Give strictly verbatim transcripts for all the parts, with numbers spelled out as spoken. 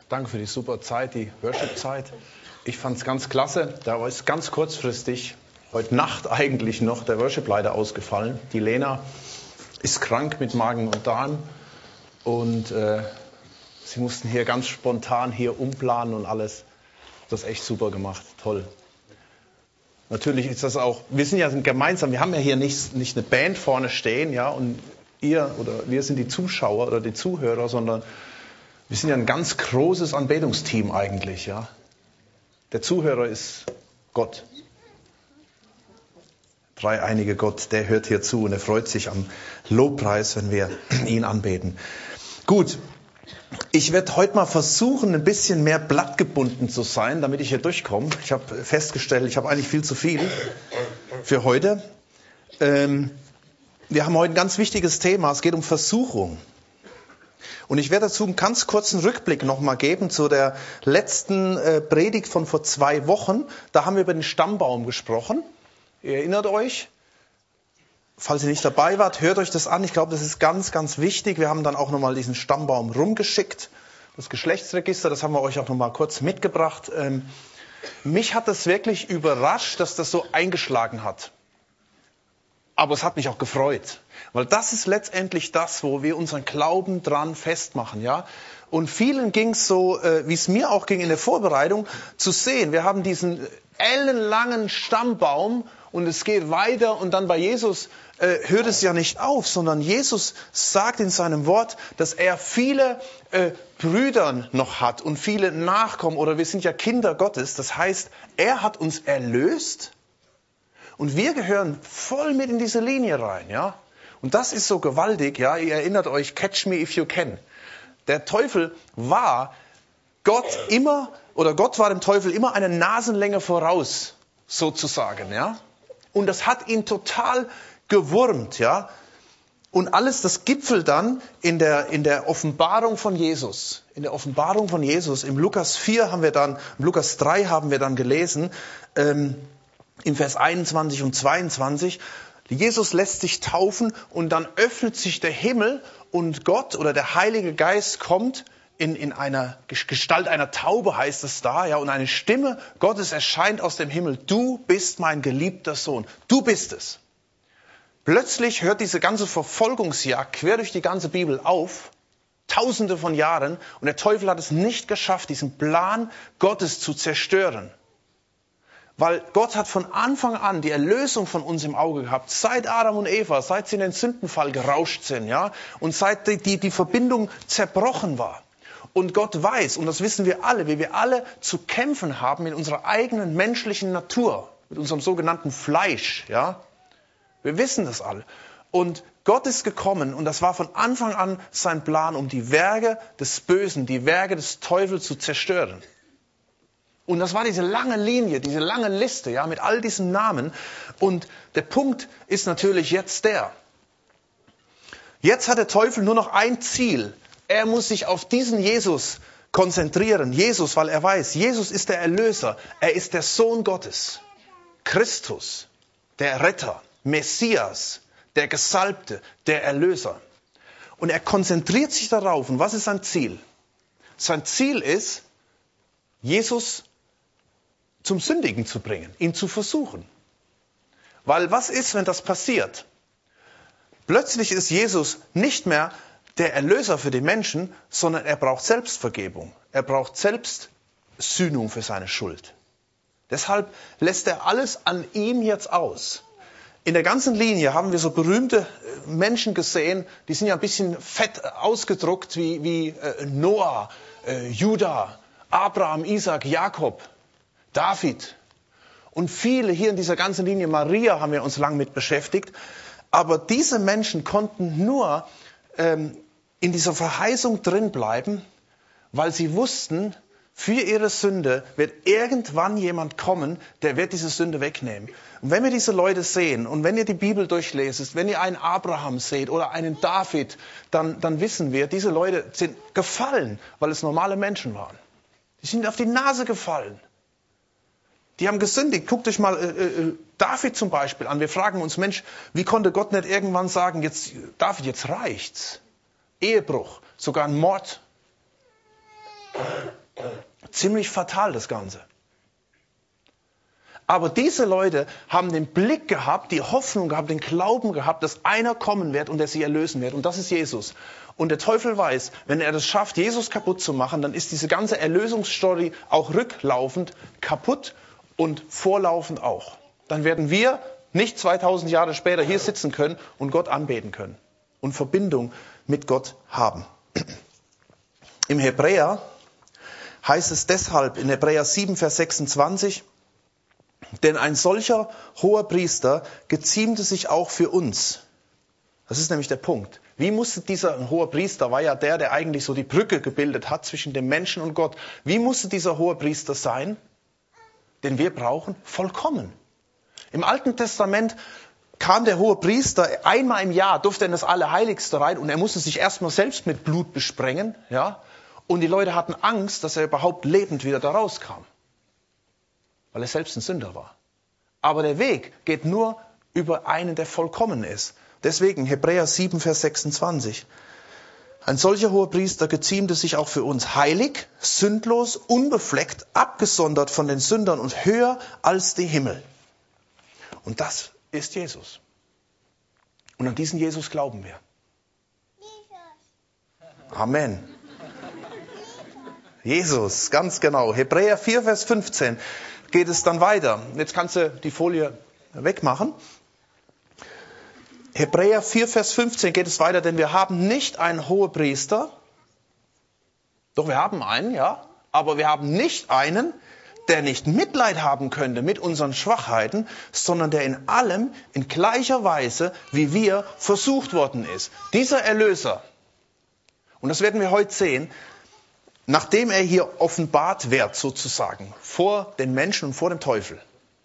Danke für die super Zeit, die Worship-Zeit. Ich fand es ganz klasse. Da ist ganz kurzfristig, heute Nacht eigentlich noch, der Worship-Leiter ausgefallen. Die Lena ist krank mit Magen und Darm. Und äh, sie mussten hier ganz spontan hier umplanen und alles. Das ist echt super gemacht. Toll. Natürlich ist das auch, wir sind ja gemeinsam, wir haben ja hier nicht, nicht eine Band vorne stehen, ja, und ihr oder wir sind die Zuschauer oder die Zuhörer, sondern wir sind ja ein ganz großes Anbetungsteam eigentlich, ja. Der Zuhörer ist Gott. Dreieinige Gott, der hört hier zu und er freut sich am Lobpreis, wenn wir ihn anbeten. Gut, ich werde heute mal versuchen, ein bisschen mehr blattgebunden zu sein, damit ich hier durchkomme. Ich habe festgestellt, ich habe eigentlich viel zu viel für heute. Ähm, wir haben heute ein ganz wichtiges Thema, es geht um Versuchung. Und ich werde dazu einen ganz kurzen Rückblick nochmal geben zu der letzten äh, Predigt von vor zwei Wochen. Da haben wir über den Stammbaum gesprochen. Ihr erinnert euch? Falls ihr nicht dabei wart, hört euch das an. Ich glaube, das ist ganz, ganz wichtig. Wir haben dann auch nochmal diesen Stammbaum rumgeschickt. Das Geschlechtsregister, das haben wir euch auch nochmal kurz mitgebracht. Ähm, mich hat das wirklich überrascht, dass das so eingeschlagen hat. Aber es hat mich auch gefreut. Weil das ist letztendlich das, wo wir unseren Glauben dran festmachen, ja. Und vielen ging es so, äh, wie es mir auch ging in der Vorbereitung, zu sehen. Wir haben diesen ellenlangen Stammbaum und es geht weiter und dann bei Jesus äh, hört es ja nicht auf, sondern Jesus sagt in seinem Wort, dass er viele äh, Brüder noch hat und viele Nachkommen oder wir sind ja Kinder Gottes. Das heißt, er hat uns erlöst und wir gehören voll mit in diese Linie rein, ja. Und das ist so gewaltig, ja. Ihr erinnert euch, catch me if you can. Der Teufel war Gott immer, oder Gott war dem Teufel immer eine Nasenlänge voraus, sozusagen, ja. Und das hat ihn total gewurmt, ja. Und alles, das gipfelt dann in der, in der Offenbarung von Jesus. In der Offenbarung von Jesus. Im Lukas vier haben wir dann, im Lukas drei haben wir dann gelesen, ähm, im Vers einundzwanzig und zweiundzwanzig, Jesus lässt sich taufen und dann öffnet sich der Himmel und Gott oder der Heilige Geist kommt in, in einer Gestalt einer Taube, heißt es da, ja, und eine Stimme Gottes erscheint aus dem Himmel. Du bist mein geliebter Sohn. Du bist es. Plötzlich hört diese ganze Verfolgungsjagd quer durch die ganze Bibel auf, tausende von Jahren, und der Teufel hat es nicht geschafft, diesen Plan Gottes zu zerstören. Weil Gott hat von Anfang an die Erlösung von uns im Auge gehabt. Seit Adam und Eva, seit sie in den Sündenfall gerauscht sind, ja, und seit die, die, die Verbindung zerbrochen war. Und Gott weiß, und das wissen wir alle, wie wir alle zu kämpfen haben mit unserer eigenen menschlichen Natur, mit unserem sogenannten Fleisch, ja. Wir wissen das alle. Und Gott ist gekommen, und das war von Anfang an sein Plan, um die Werke des Bösen, die Werke des Teufels zu zerstören. Und das war diese lange Linie, diese lange Liste, ja, mit all diesen Namen. Und der Punkt ist natürlich jetzt der. Jetzt hat der Teufel nur noch ein Ziel. Er muss sich auf diesen Jesus konzentrieren. Jesus, weil er weiß, Jesus ist der Erlöser. Er ist der Sohn Gottes. Christus, der Retter, Messias, der Gesalbte, der Erlöser. Und er konzentriert sich darauf. Und was ist sein Ziel? Sein Ziel ist, Jesus zum Sündigen zu bringen, ihn zu versuchen. Weil was ist, wenn das passiert? Plötzlich ist Jesus nicht mehr der Erlöser für die Menschen, sondern er braucht Selbstvergebung. Er braucht Selbstsühnung für seine Schuld. Deshalb lässt er alles an ihm jetzt aus. In der ganzen Linie haben wir so berühmte Menschen gesehen, die sind ja ein bisschen fett ausgedruckt, wie, wie äh, Noah, äh, Judah, Abraham, Isaac, Jakob, David und viele hier in dieser ganzen Linie, Maria haben wir uns lang mit beschäftigt. Aber diese Menschen konnten nur ähm, in dieser Verheißung drin bleiben, weil sie wussten, für ihre Sünde wird irgendwann jemand kommen, der wird diese Sünde wegnehmen. Und wenn wir diese Leute sehen und wenn ihr die Bibel durchlest, wenn ihr einen Abraham seht oder einen David, dann, dann wissen wir, diese Leute sind gefallen, weil es normale Menschen waren. Die sind auf die Nase gefallen. Die haben gesündigt. Guckt euch mal äh, äh, David zum Beispiel an. Wir fragen uns, Mensch, wie konnte Gott nicht irgendwann sagen, jetzt David, jetzt reicht's. Ehebruch, sogar ein Mord. Ziemlich fatal das Ganze. Aber diese Leute haben den Blick gehabt, die Hoffnung gehabt, den Glauben gehabt, dass einer kommen wird und der sie erlösen wird. Und das ist Jesus. Und der Teufel weiß, wenn er das schafft, Jesus kaputt zu machen, dann ist diese ganze Erlösungsstory auch rücklaufend kaputt und vorlaufend auch. Dann werden wir nicht zweitausend Jahre später hier sitzen können und Gott anbeten können und Verbindung mit Gott haben. Im Hebräer heißt es deshalb in Hebräer sieben, Vers sechsundzwanzig, denn ein solcher hoher Priester geziemte sich auch für uns. Das ist nämlich der Punkt. Wie musste dieser hohe Priester, war ja der, der eigentlich so die Brücke gebildet hat zwischen dem Menschen und Gott. Wie musste dieser hohe Priester sein, den wir brauchen? Vollkommen. Im Alten Testament kam der hohe Priester, einmal im Jahr durfte er in das Allerheiligste rein und er musste sich erstmal selbst mit Blut besprengen. Ja? Und die Leute hatten Angst, dass er überhaupt lebend wieder da rauskam. Weil er selbst ein Sünder war. Aber der Weg geht nur über einen, der vollkommen ist. Deswegen Hebräer sieben, Vers sechsundzwanzig. Ein solcher hoher Priester geziemte sich auch für uns heilig, sündlos, unbefleckt, abgesondert von den Sündern und höher als die Himmel. Und das ist Jesus. Und an diesen Jesus glauben wir. Amen. Jesus, ganz genau. Hebräer vier, Vers fünfzehn. Geht es dann weiter. Jetzt kannst du die Folie wegmachen. Hebräer vier, Vers fünfzehn geht es weiter, denn wir haben nicht einen Hohepriester. Doch wir haben einen, ja. Aber wir haben nicht einen, der nicht Mitleid haben könnte mit unseren Schwachheiten, sondern der in allem in gleicher Weise wie wir versucht worden ist. Dieser Erlöser, und das werden wir heute sehen, nachdem er hier offenbart wird, sozusagen, vor den Menschen und vor dem Teufel.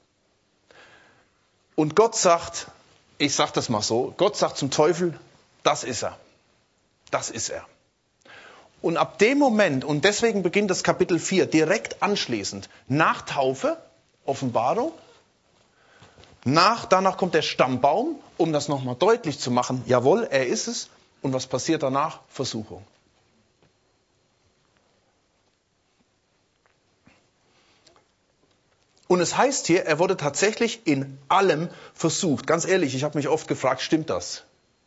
Und Gott sagt, ich sage das mal so, Gott sagt zum Teufel, das ist er. Das ist er. Und ab dem Moment, und deswegen beginnt das Kapitel vier, direkt anschließend, nach Taufe, Offenbarung, nach, danach kommt der Stammbaum, um das nochmal deutlich zu machen, jawohl, er ist es. Und was passiert danach? Versuchung. Und es heißt hier, er wurde tatsächlich in allem versucht. Ganz ehrlich, ich habe mich oft gefragt, stimmt das?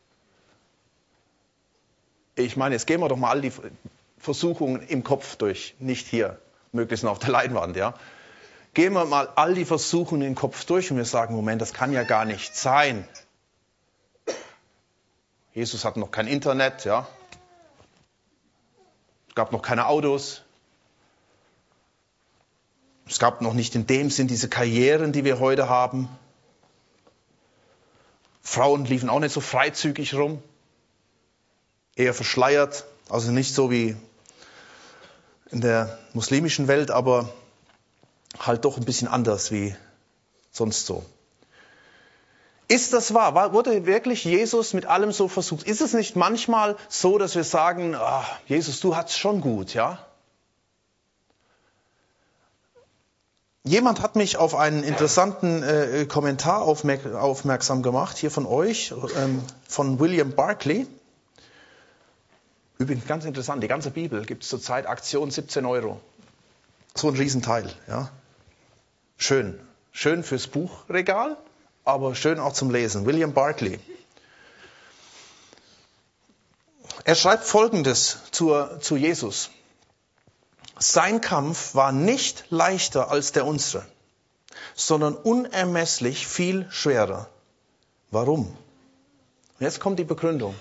Ich meine, jetzt gehen wir doch mal all die Versuchungen im Kopf durch, nicht hier, möglichst nur auf der Leinwand, ja. Gehen wir mal all die Versuchungen im Kopf durch und wir sagen, Moment, das kann ja gar nicht sein. Jesus hatte noch kein Internet, ja. Es gab noch keine Autos. Es gab noch nicht in dem Sinn diese Karrieren, die wir heute haben. Frauen liefen auch nicht so freizügig rum. Eher verschleiert, also nicht so wie in der muslimischen Welt, aber halt doch ein bisschen anders wie sonst so. Ist das wahr? War, wurde wirklich Jesus mit allem so versucht? Ist es nicht manchmal so, dass wir sagen, ah, Jesus, du hast schon gut, ja? Jemand hat mich auf einen interessanten äh, Kommentar aufmerk- aufmerksam gemacht, hier von euch, ähm, von William Barclay. Übrigens ganz interessant, die ganze Bibel gibt es zurzeit Aktion siebzehn Euro. So ein Riesenteil, ja. Schön. Schön fürs Buchregal, aber schön auch zum Lesen. William Barclay. Er schreibt Folgendes zur, zu Jesus. Sein Kampf war nicht leichter als der unsere, sondern unermesslich viel schwerer. Warum? Und jetzt kommt die Begründung.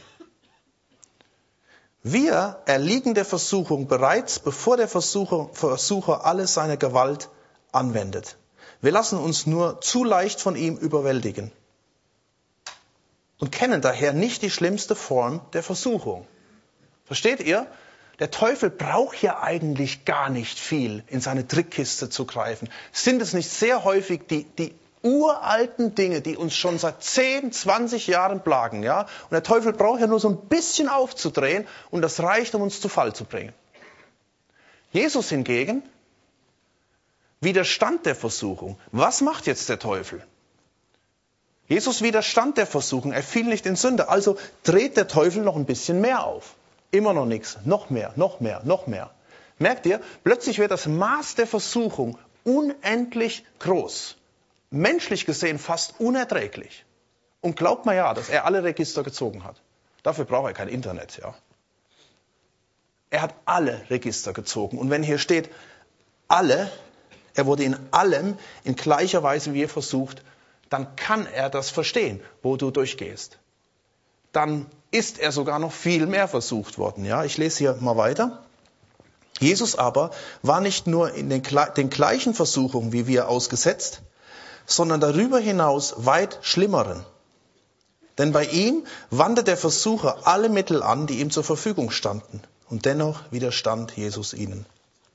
Wir erliegen der Versuchung bereits, bevor der Versucher, Versucher alle seine Gewalt anwendet. Wir lassen uns nur zu leicht von ihm überwältigen und kennen daher nicht die schlimmste Form der Versuchung. Versteht ihr? Der Teufel braucht ja eigentlich gar nicht viel, in seine Trickkiste zu greifen. Sind es nicht sehr häufig die, die uralten Dinge, die uns schon seit zehn, zwanzig Jahren plagen, ja? Und der Teufel braucht ja nur so ein bisschen aufzudrehen und das reicht, um uns zu Fall zu bringen. Jesus hingegen widerstand der Versuchung. Was macht jetzt der Teufel? Jesus widerstand der Versuchung, er fiel nicht in Sünde, also dreht der Teufel noch ein bisschen mehr auf. Immer noch nichts, noch mehr, noch mehr, noch mehr. Merkt ihr? Plötzlich wird das Maß der Versuchung unendlich groß. Menschlich gesehen fast unerträglich. Und glaubt mir ja, dass er alle Register gezogen hat. Dafür braucht er kein Internet, ja. Er hat alle Register gezogen. Und wenn hier steht, alle, er wurde in allem in gleicher Weise wie ihr versucht, dann kann er das verstehen, wo du durchgehst. Dann ist er sogar noch viel mehr versucht worden. Ja, ich lese hier mal weiter. Jesus aber war nicht nur in den, den gleichen Versuchungen wie wir ausgesetzt, sondern darüber hinaus weit schlimmeren. Denn bei ihm wandte der Versucher alle Mittel an, die ihm zur Verfügung standen. Und dennoch widerstand Jesus ihnen.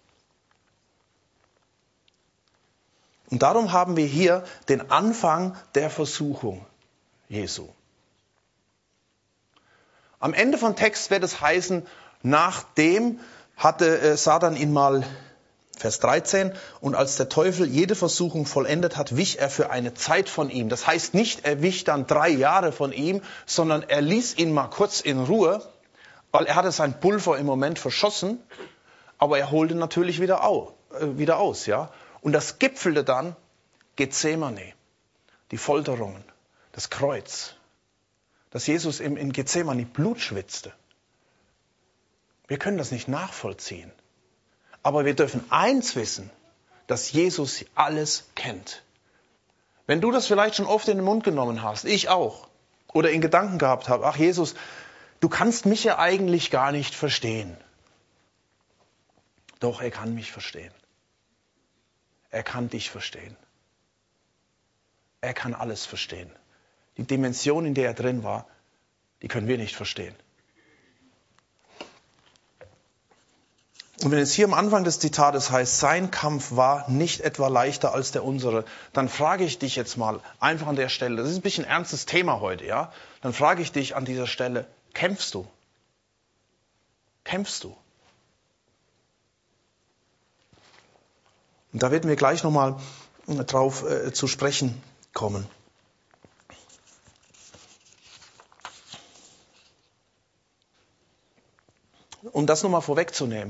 Und darum haben wir hier den Anfang der Versuchung Jesu. Am Ende vom Text wird es heißen, nachdem hatte Satan ihn mal, Vers dreizehn, und als der Teufel jede Versuchung vollendet hat, wich er für eine Zeit von ihm. Das heißt nicht, er wich dann drei Jahre von ihm, sondern er ließ ihn mal kurz in Ruhe, weil er hatte sein Pulver im Moment verschossen, aber er holte natürlich wieder, au, äh, wieder aus. Ja? Und das gipfelte dann Gethsemane, die Folterungen, das Kreuz, dass Jesus im, in Gethsemane Blut schwitzte. Wir können das nicht nachvollziehen. Aber wir dürfen eins wissen, dass Jesus alles kennt. Wenn du das vielleicht schon oft in den Mund genommen hast, ich auch, oder in Gedanken gehabt habe, ach Jesus, du kannst mich ja eigentlich gar nicht verstehen. Doch, er kann mich verstehen. Er kann dich verstehen. Er kann alles verstehen. Die Dimension, in der er drin war, die können wir nicht verstehen. Und wenn es hier am Anfang des Zitates heißt, sein Kampf war nicht etwa leichter als der unsere, dann frage ich dich jetzt mal einfach an der Stelle, das ist ein bisschen ein ernstes Thema heute, ja? Dann frage ich dich an dieser Stelle, kämpfst du? Kämpfst du? Und da werden wir gleich nochmal drauf äh, zu sprechen kommen. Um das nochmal vorwegzunehmen.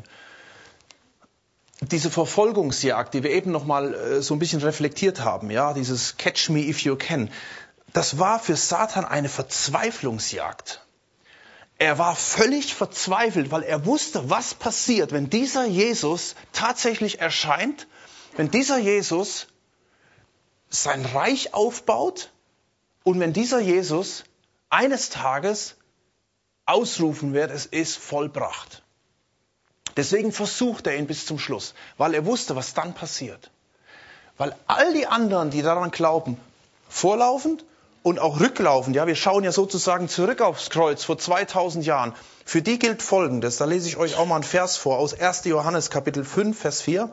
Diese Verfolgungsjagd, die wir eben nochmal äh, so ein bisschen reflektiert haben, ja, dieses Catch me if you can, das war für Satan eine Verzweiflungsjagd. Er war völlig verzweifelt, weil er wusste, was passiert, wenn dieser Jesus tatsächlich erscheint, wenn dieser Jesus sein Reich aufbaut und wenn dieser Jesus eines Tages ausrufen wird, es ist vollbracht. Deswegen versucht er ihn bis zum Schluss, weil er wusste, was dann passiert. Weil all die anderen, die daran glauben, vorlaufend und auch rücklaufend, ja, wir schauen ja sozusagen zurück aufs Kreuz vor zweitausend Jahren, für die gilt Folgendes, da lese ich euch auch mal einen Vers vor, aus erster Johannes Kapitel fünf, Vers vier.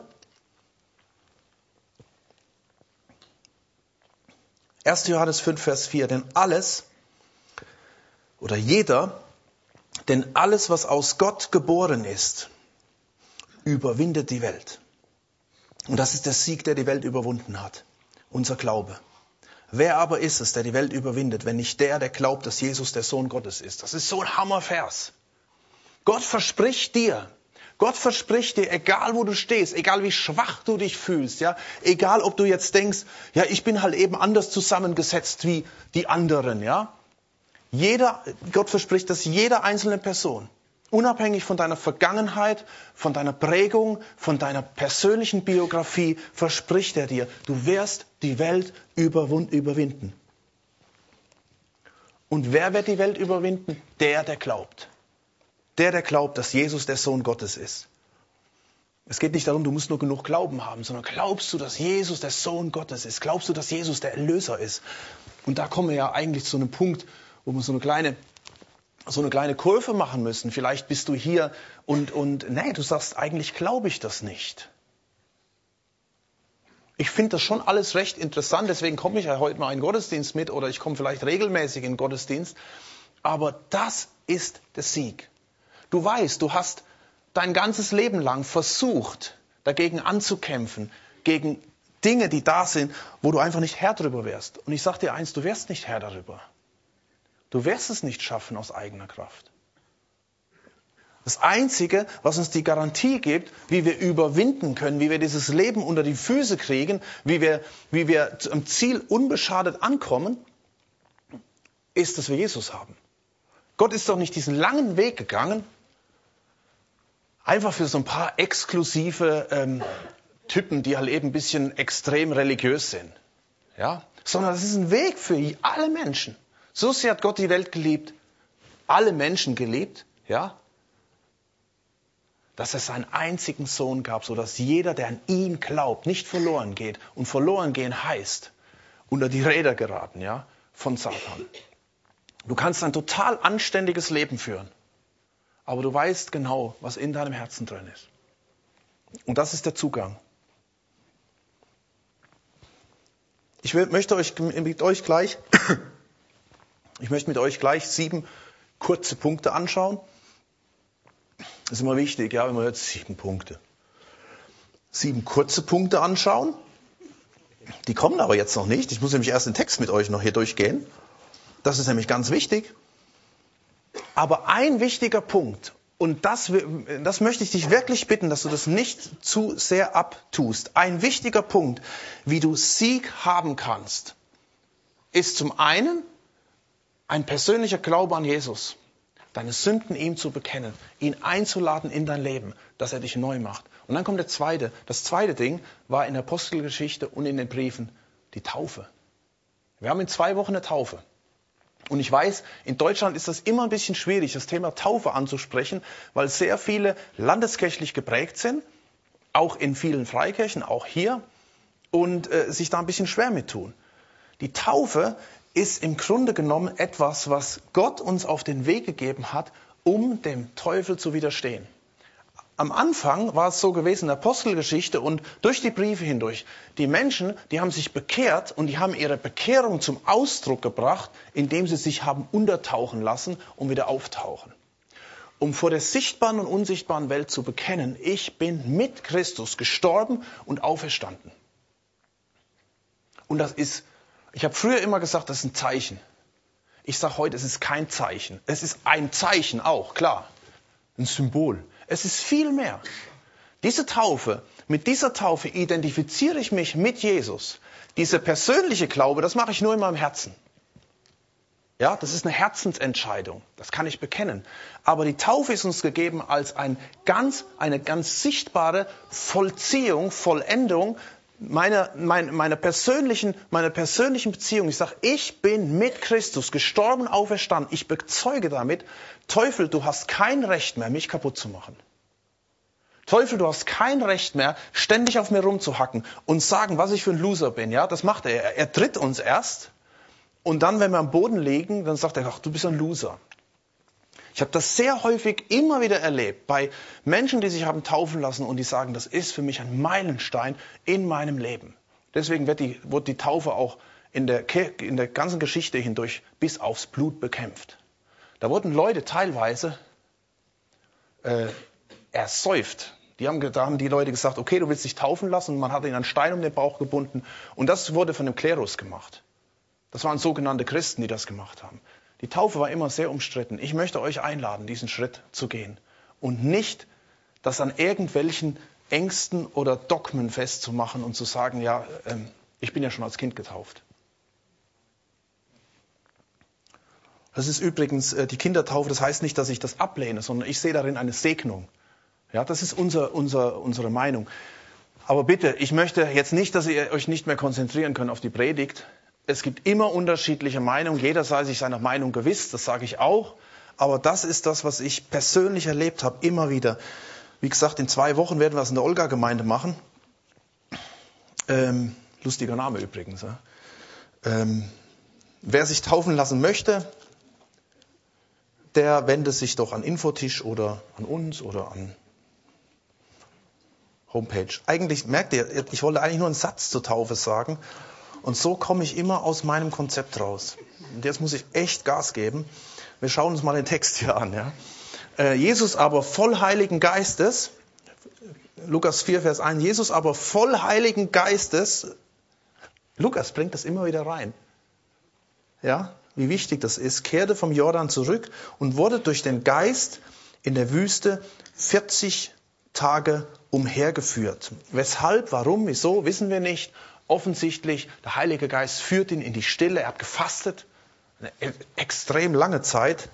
erster Johannes fünf, Vers vier, denn alles oder jeder, denn alles, was aus Gott geboren ist, überwindet die Welt. Und das ist der Sieg, der die Welt überwunden hat. Unser Glaube. Wer aber ist es, der die Welt überwindet, wenn nicht der, der glaubt, dass Jesus der Sohn Gottes ist? Das ist so ein Hammervers. Gott verspricht dir, Gott verspricht dir, egal wo du stehst, egal wie schwach du dich fühlst, ja, egal ob du jetzt denkst, ja, ich bin halt eben anders zusammengesetzt wie die anderen, ja. Jeder, Gott verspricht, dass jede einzelne Person, unabhängig von deiner Vergangenheit, von deiner Prägung, von deiner persönlichen Biografie, verspricht er dir, du wirst die Welt überwinden. Und wer wird die Welt überwinden? Der, der glaubt. Der, der glaubt, dass Jesus der Sohn Gottes ist. Es geht nicht darum, du musst nur genug Glauben haben, sondern glaubst du, dass Jesus der Sohn Gottes ist? Glaubst du, dass Jesus der Erlöser ist? Und da kommen wir ja eigentlich zu einem Punkt, wo wir so eine kleine, so eine kleine Kurve machen müssen. Vielleicht bist du hier und, und nee, du sagst, eigentlich glaube ich das nicht. Ich finde das schon alles recht interessant, deswegen komme ich ja heute mal in den Gottesdienst mit oder ich komme vielleicht regelmäßig in den Gottesdienst. Aber das ist der Sieg. Du weißt, du hast dein ganzes Leben lang versucht, dagegen anzukämpfen, gegen Dinge, die da sind, wo du einfach nicht Herr drüber wärst. Und ich sage dir eins, du wärst nicht Herr darüber. Du wirst es nicht schaffen aus eigener Kraft. Das Einzige, was uns die Garantie gibt, wie wir überwinden können, wie wir dieses Leben unter die Füße kriegen, wie wir, wie wir am Ziel unbeschadet ankommen, ist, dass wir Jesus haben. Gott ist doch nicht diesen langen Weg gegangen, einfach für so ein paar exklusive ähm, Typen, die halt eben ein bisschen extrem religiös sind. Ja? Sondern das ist ein Weg für alle Menschen. So sehr hat Gott die Welt geliebt, alle Menschen geliebt, ja? Dass es seinen einzigen Sohn gab, sodass jeder, der an ihn glaubt, nicht verloren geht. Und verloren gehen heißt, unter die Räder geraten, ja, von Satan. Du kannst ein total anständiges Leben führen, aber du weißt genau, was in deinem Herzen drin ist. Und das ist der Zugang. Ich möchte euch mit euch gleich, ich möchte mit euch gleich sieben kurze Punkte anschauen. Das ist immer wichtig, ja, wenn man jetzt sieben Punkte. Sieben kurze Punkte anschauen. Die kommen aber jetzt noch nicht. Ich muss nämlich erst den Text mit euch noch hier durchgehen. Das ist nämlich ganz wichtig. Aber ein wichtiger Punkt, und das, das möchte ich dich wirklich bitten, dass du das nicht zu sehr abtust. Ein wichtiger Punkt, wie du Sieg haben kannst, ist zum einen ein persönlicher Glaube an Jesus. Deine Sünden ihm zu bekennen, ihn einzuladen in dein Leben, dass er dich neu macht. Und dann kommt der zweite. Das zweite Ding war in der Apostelgeschichte und in den Briefen die Taufe. Wir haben in zwei Wochen eine Taufe. Und ich weiß, in Deutschland ist das immer ein bisschen schwierig, das Thema Taufe anzusprechen, weil sehr viele landeskirchlich geprägt sind, auch in vielen Freikirchen, auch hier, und äh, sich da ein bisschen schwer mit tun. Die Taufe ist im Grunde genommen etwas, was Gott uns auf den Weg gegeben hat, um dem Teufel zu widerstehen. Am Anfang war es so gewesen in der Apostelgeschichte und durch die Briefe hindurch. Die Menschen, die haben sich bekehrt und die haben ihre Bekehrung zum Ausdruck gebracht, indem sie sich haben untertauchen lassen und wieder auftauchen. Um vor der sichtbaren und unsichtbaren Welt zu bekennen, ich bin mit Christus gestorben und auferstanden. Und das ist, ich habe früher immer gesagt, das ist ein Zeichen. Ich sage heute, es ist kein Zeichen. Es ist ein Zeichen auch, klar. Ein Symbol. Es ist viel mehr. Diese Taufe, mit dieser Taufe identifiziere ich mich mit Jesus. Diese persönliche Glaube, das mache ich nur in meinem Herzen. Ja, das ist eine Herzensentscheidung. Das kann ich bekennen. Aber die Taufe ist uns gegeben als ein ganz, eine ganz sichtbare Vollziehung, Vollendung meiner, meiner, meiner, persönlichen, meiner persönlichen Beziehung. Ich sage, ich bin mit Christus gestorben, auferstanden. Ich bezeuge damit, Teufel, du hast kein Recht mehr, mich kaputt zu machen. Teufel, du hast kein Recht mehr, ständig auf mir rumzuhacken und sagen, was ich für ein Loser bin. Ja, das macht er. Er tritt uns erst und dann, wenn wir am Boden liegen, dann sagt er, ach, du bist ein Loser. Ich habe das sehr häufig immer wieder erlebt bei Menschen, die sich haben taufen lassen und die sagen, das ist für mich ein Meilenstein in meinem Leben. Deswegen wird die, wird die Taufe auch in der, in der ganzen Geschichte hindurch bis aufs Blut bekämpft. Da wurden Leute teilweise äh, ersäuft. Die haben, da haben die Leute gesagt, okay, du willst dich taufen lassen, und man hat ihnen einen Stein um den Bauch gebunden. Und das wurde von dem Klerus gemacht. Das waren sogenannte Christen, die das gemacht haben. Die Taufe war immer sehr umstritten. Ich möchte euch einladen, diesen Schritt zu gehen. Und nicht das an irgendwelchen Ängsten oder Dogmen festzumachen und zu sagen, ja, ähm, ich bin ja schon als Kind getauft. Das ist übrigens äh, die Kindertaufe, das heißt nicht, dass ich das ablehne, sondern ich sehe darin eine Segnung. Ja, das ist unser, unser, unsere Meinung. Aber bitte, ich möchte jetzt nicht, dass ihr euch nicht mehr konzentrieren könnt auf die Predigt. Es gibt immer unterschiedliche Meinungen. Jeder sei sich seiner Meinung gewiss, das sage ich auch. Aber das ist das, was ich persönlich erlebt habe, immer wieder. Wie gesagt, in zwei Wochen werden wir es in der Olga-Gemeinde machen. Ähm, lustiger Name übrigens. Ja. Ähm, wer sich taufen lassen möchte, der wendet sich doch an Infotisch oder an uns oder an Homepage. Eigentlich, merkt ihr, ich wollte eigentlich nur einen Satz zur Taufe sagen. Und so komme ich immer aus meinem Konzept raus. Und jetzt muss ich echt Gas geben. Wir schauen uns mal den Text hier an. Ja. Äh, Jesus aber voll Heiligen Geistes, Lukas vier, Vers eins, Jesus aber voll Heiligen Geistes, Lukas bringt das immer wieder rein. Ja, wie wichtig das ist, kehrte vom Jordan zurück und wurde durch den Geist in der Wüste vierzig Tage umhergeführt. Weshalb, warum, wieso, wissen wir nicht. Offensichtlich, der Heilige Geist führt ihn in die Stille. Er hat gefastet, eine extrem lange Zeit.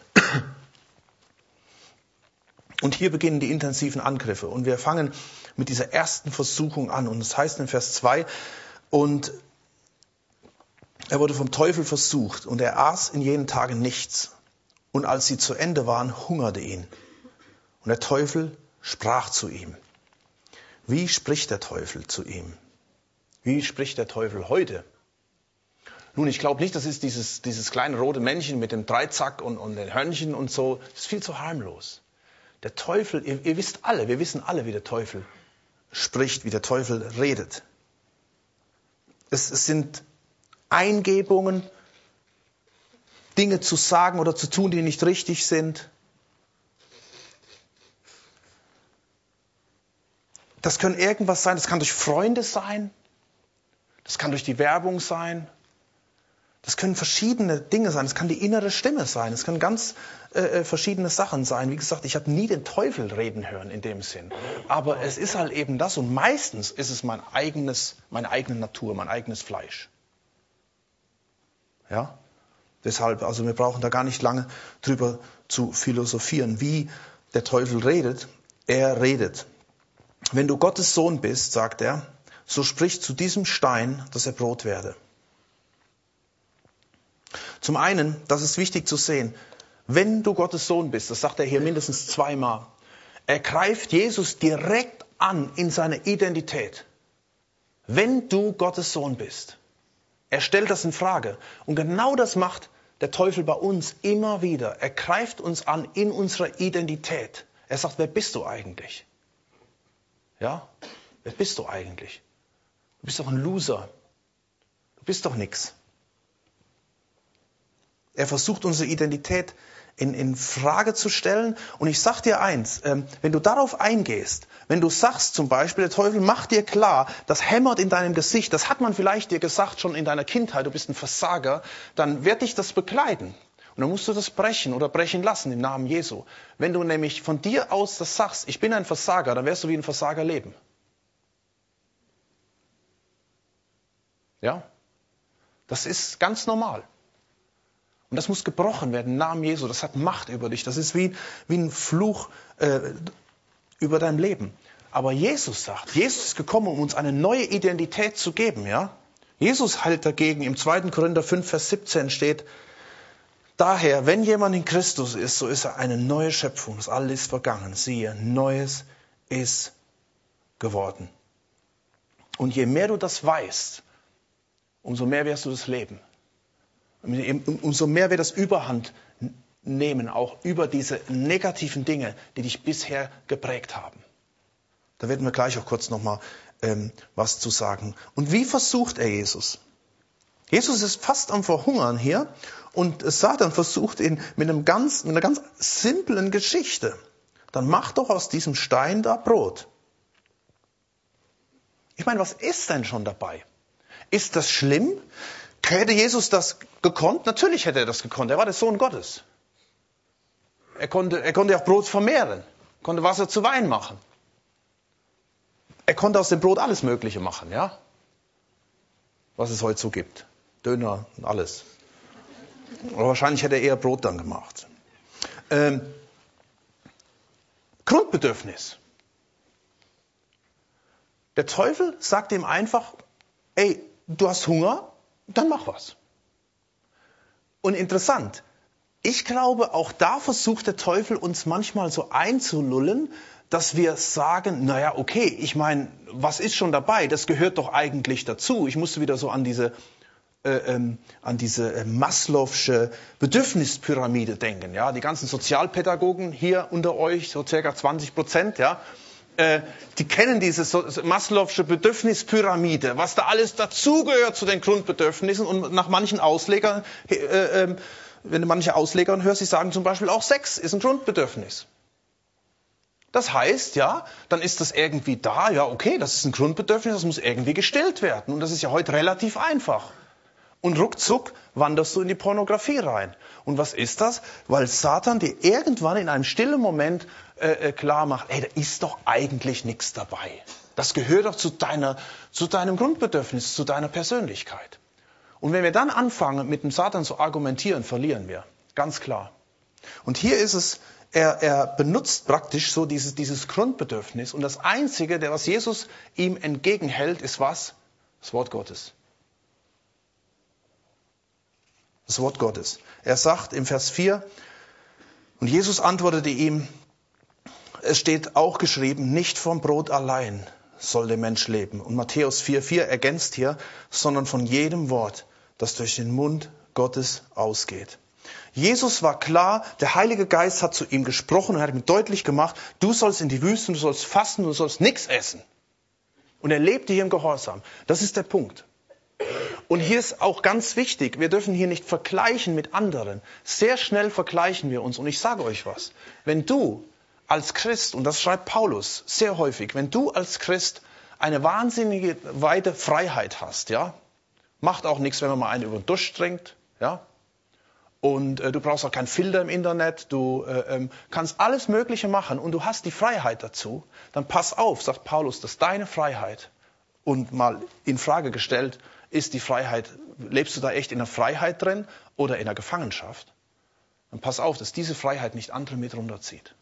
Und hier beginnen die intensiven Angriffe. Und wir fangen mit dieser ersten Versuchung an. Und es heißt in Vers zwei, und er wurde vom Teufel versucht und er aß in jenen Tagen nichts. Und als sie zu Ende waren, hungerte ihn. Und der Teufel sprach zu ihm. Wie spricht der Teufel zu ihm? Wie spricht der Teufel heute? Nun, ich glaube nicht, das ist dieses, dieses kleine rote Männchen mit dem Dreizack und, und den Hörnchen und so. Das ist viel zu harmlos. Der Teufel, ihr, ihr wisst alle, wir wissen alle, wie der Teufel spricht, wie der Teufel redet. Es, es sind Eingebungen, Dinge zu sagen oder zu tun, die nicht richtig sind. Das kann irgendwas sein, das kann durch Freunde sein, das kann durch die Werbung sein, das können verschiedene Dinge sein, das kann die innere Stimme sein, es können ganz äh, verschiedene Sachen sein. Wie gesagt, ich habe nie den Teufel reden hören in dem Sinn, aber es ist halt eben das und meistens ist es mein eigenes, meine eigene Natur, mein eigenes Fleisch. Ja, deshalb, also wir brauchen da gar nicht lange drüber zu philosophieren, wie der Teufel redet. Er redet. Wenn du Gottes Sohn bist, sagt er, so sprich zu diesem Stein, dass er Brot werde. Zum einen, das ist wichtig zu sehen, wenn du Gottes Sohn bist, das sagt er hier mindestens zweimal, er greift Jesus direkt an in seiner Identität. Wenn du Gottes Sohn bist. Er stellt das in Frage. Und genau das macht der Teufel bei uns immer wieder. Er greift uns an in unserer Identität. Er sagt, wer bist du eigentlich? Ja? Wer bist du eigentlich? Du bist doch ein Loser. Du bist doch nix. Er versucht unsere Identität in, in Frage zu stellen. Und ich sag dir eins, ähm, wenn du darauf eingehst, wenn du sagst zum Beispiel, der Teufel macht dir klar, das hämmert in deinem Gesicht, das hat man vielleicht dir gesagt schon in deiner Kindheit, du bist ein Versager, dann wird dich das begleiten. Und dann musst du das brechen oder brechen lassen im Namen Jesu. Wenn du nämlich von dir aus das sagst, ich bin ein Versager, dann wirst du wie ein Versager leben. Ja? Das ist ganz normal. Und das muss gebrochen werden im Namen Jesu. Das hat Macht über dich. Das ist wie, wie ein Fluch äh, über dein Leben. Aber Jesus sagt, Jesus ist gekommen, um uns eine neue Identität zu geben. Ja? Jesus hält dagegen. Im zweiten Korinther fünf, Vers siebzehn steht, daher, wenn jemand in Christus ist, so ist er eine neue Schöpfung. Das Alte ist vergangen. Siehe, Neues ist geworden. Und je mehr du das weißt, umso mehr wirst du das leben. Umso mehr wird das Überhand nehmen, auch über diese negativen Dinge, die dich bisher geprägt haben. Da werden wir gleich auch kurz nochmal ähm, was zu sagen. Und wie versucht er Jesus? Jesus ist fast am Verhungern hier und Satan versucht ihn mit, einem ganz, mit einer ganz simplen Geschichte. Dann mach doch aus diesem Stein da Brot. Ich meine, was ist denn schon dabei? Ist das schlimm? Hätte Jesus das gekonnt? Natürlich hätte er das gekonnt. Er war der Sohn Gottes. Er konnte, er konnte auch Brot vermehren. Konnte Wasser zu Wein machen. Er konnte aus dem Brot alles Mögliche machen, ja? Was es heute so gibt. Döner und alles. Aber wahrscheinlich hätte er eher Brot dann gemacht. Ähm, Grundbedürfnis. Der Teufel sagt ihm einfach, ey, du hast Hunger? Dann mach was. Und interessant, ich glaube, auch da versucht der Teufel uns manchmal so einzulullen, dass wir sagen, naja, okay, ich meine, was ist schon dabei? Das gehört doch eigentlich dazu. Ich musste wieder so an diese, äh, ähm, an diese äh, Maslow'sche Bedürfnispyramide denken. Ja, die ganzen Sozialpädagogen hier unter euch, so circa zwanzig Prozent, ja. Die kennen diese Maslow'sche Bedürfnispyramide, was da alles dazugehört zu den Grundbedürfnissen. Und nach manchen Auslegern, äh, äh, wenn du manche Auslegern hörst, sie sagen zum Beispiel auch Sex ist ein Grundbedürfnis. Das heißt, ja, dann ist das irgendwie da, ja okay, das ist ein Grundbedürfnis, das muss irgendwie gestillt werden. Und das ist ja heute relativ einfach. Und ruckzuck wanderst du in die Pornografie rein. Und was ist das? Weil Satan dir irgendwann in einem stillen Moment äh, klar macht, ey, da ist doch eigentlich nichts dabei. Das gehört doch zu, deiner, zu deinem Grundbedürfnis, zu deiner Persönlichkeit. Und wenn wir dann anfangen, mit dem Satan zu argumentieren, verlieren wir. Ganz klar. Und hier ist es, er, er benutzt praktisch so dieses, dieses Grundbedürfnis. Und das Einzige, der was Jesus ihm entgegenhält, ist was? Das Wort Gottes. Das Wort Gottes. Er sagt im Vers vier, und Jesus antwortete ihm, es steht auch geschrieben, nicht vom Brot allein soll der Mensch leben. Und Matthäus vier vier ergänzt hier, sondern von jedem Wort, das durch den Mund Gottes ausgeht. Jesus war klar, der Heilige Geist hat zu ihm gesprochen und hat ihm deutlich gemacht, du sollst in die Wüste, du sollst fasten, du sollst nichts essen. Und er lebte hier im Gehorsam. Das ist der Punkt. Und hier ist auch ganz wichtig, wir dürfen hier nicht vergleichen mit anderen. Sehr schnell vergleichen wir uns. Und ich sage euch was, wenn du als Christ, und das schreibt Paulus sehr häufig, wenn du als Christ eine wahnsinnige weite Freiheit hast, ja, macht auch nichts, wenn man mal einen über den Dusch trinkt, ja, und äh, du brauchst auch keinen Filter im Internet, du äh, ähm, kannst alles Mögliche machen und du hast die Freiheit dazu, dann pass auf, sagt Paulus, dass deine Freiheit, und mal in Frage gestellt, ist die Freiheit, lebst du da echt in der Freiheit drin oder in der Gefangenschaft? Dann pass auf, dass diese Freiheit nicht andere mit runterzieht.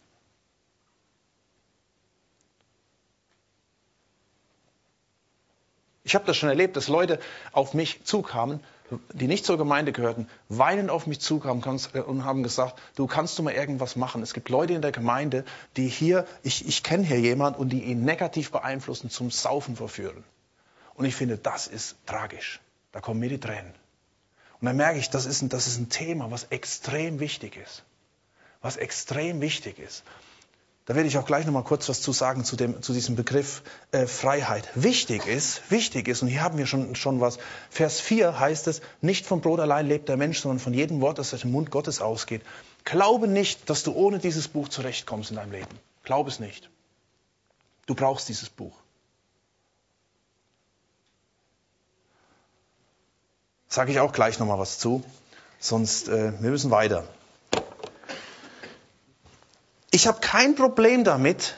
Ich habe das schon erlebt, dass Leute auf mich zukamen, die nicht zur Gemeinde gehörten, weinend auf mich zukamen und haben gesagt, du, kannst du mal irgendwas machen? Es gibt Leute in der Gemeinde, die hier, ich, ich kenne hier jemanden und die ihn negativ beeinflussen, zum Saufen verführen. Und ich finde, das ist tragisch. Da kommen mir die Tränen. Und dann merke ich, das ist ein, das ist ein Thema, was extrem wichtig ist. Was extrem wichtig ist. Da werde ich auch gleich nochmal kurz was zu sagen zu, dem, zu diesem Begriff äh, Freiheit. Wichtig ist, wichtig ist, und hier haben wir schon, schon was, Vers vier heißt es, nicht vom Brot allein lebt der Mensch, sondern von jedem Wort, das aus dem Mund Gottes ausgeht. Glaube nicht, dass du ohne dieses Buch zurechtkommst in deinem Leben. Glaube es nicht. Du brauchst dieses Buch. Sage ich auch gleich nochmal was zu, sonst äh, wir müssen weiter. Ich habe kein Problem damit,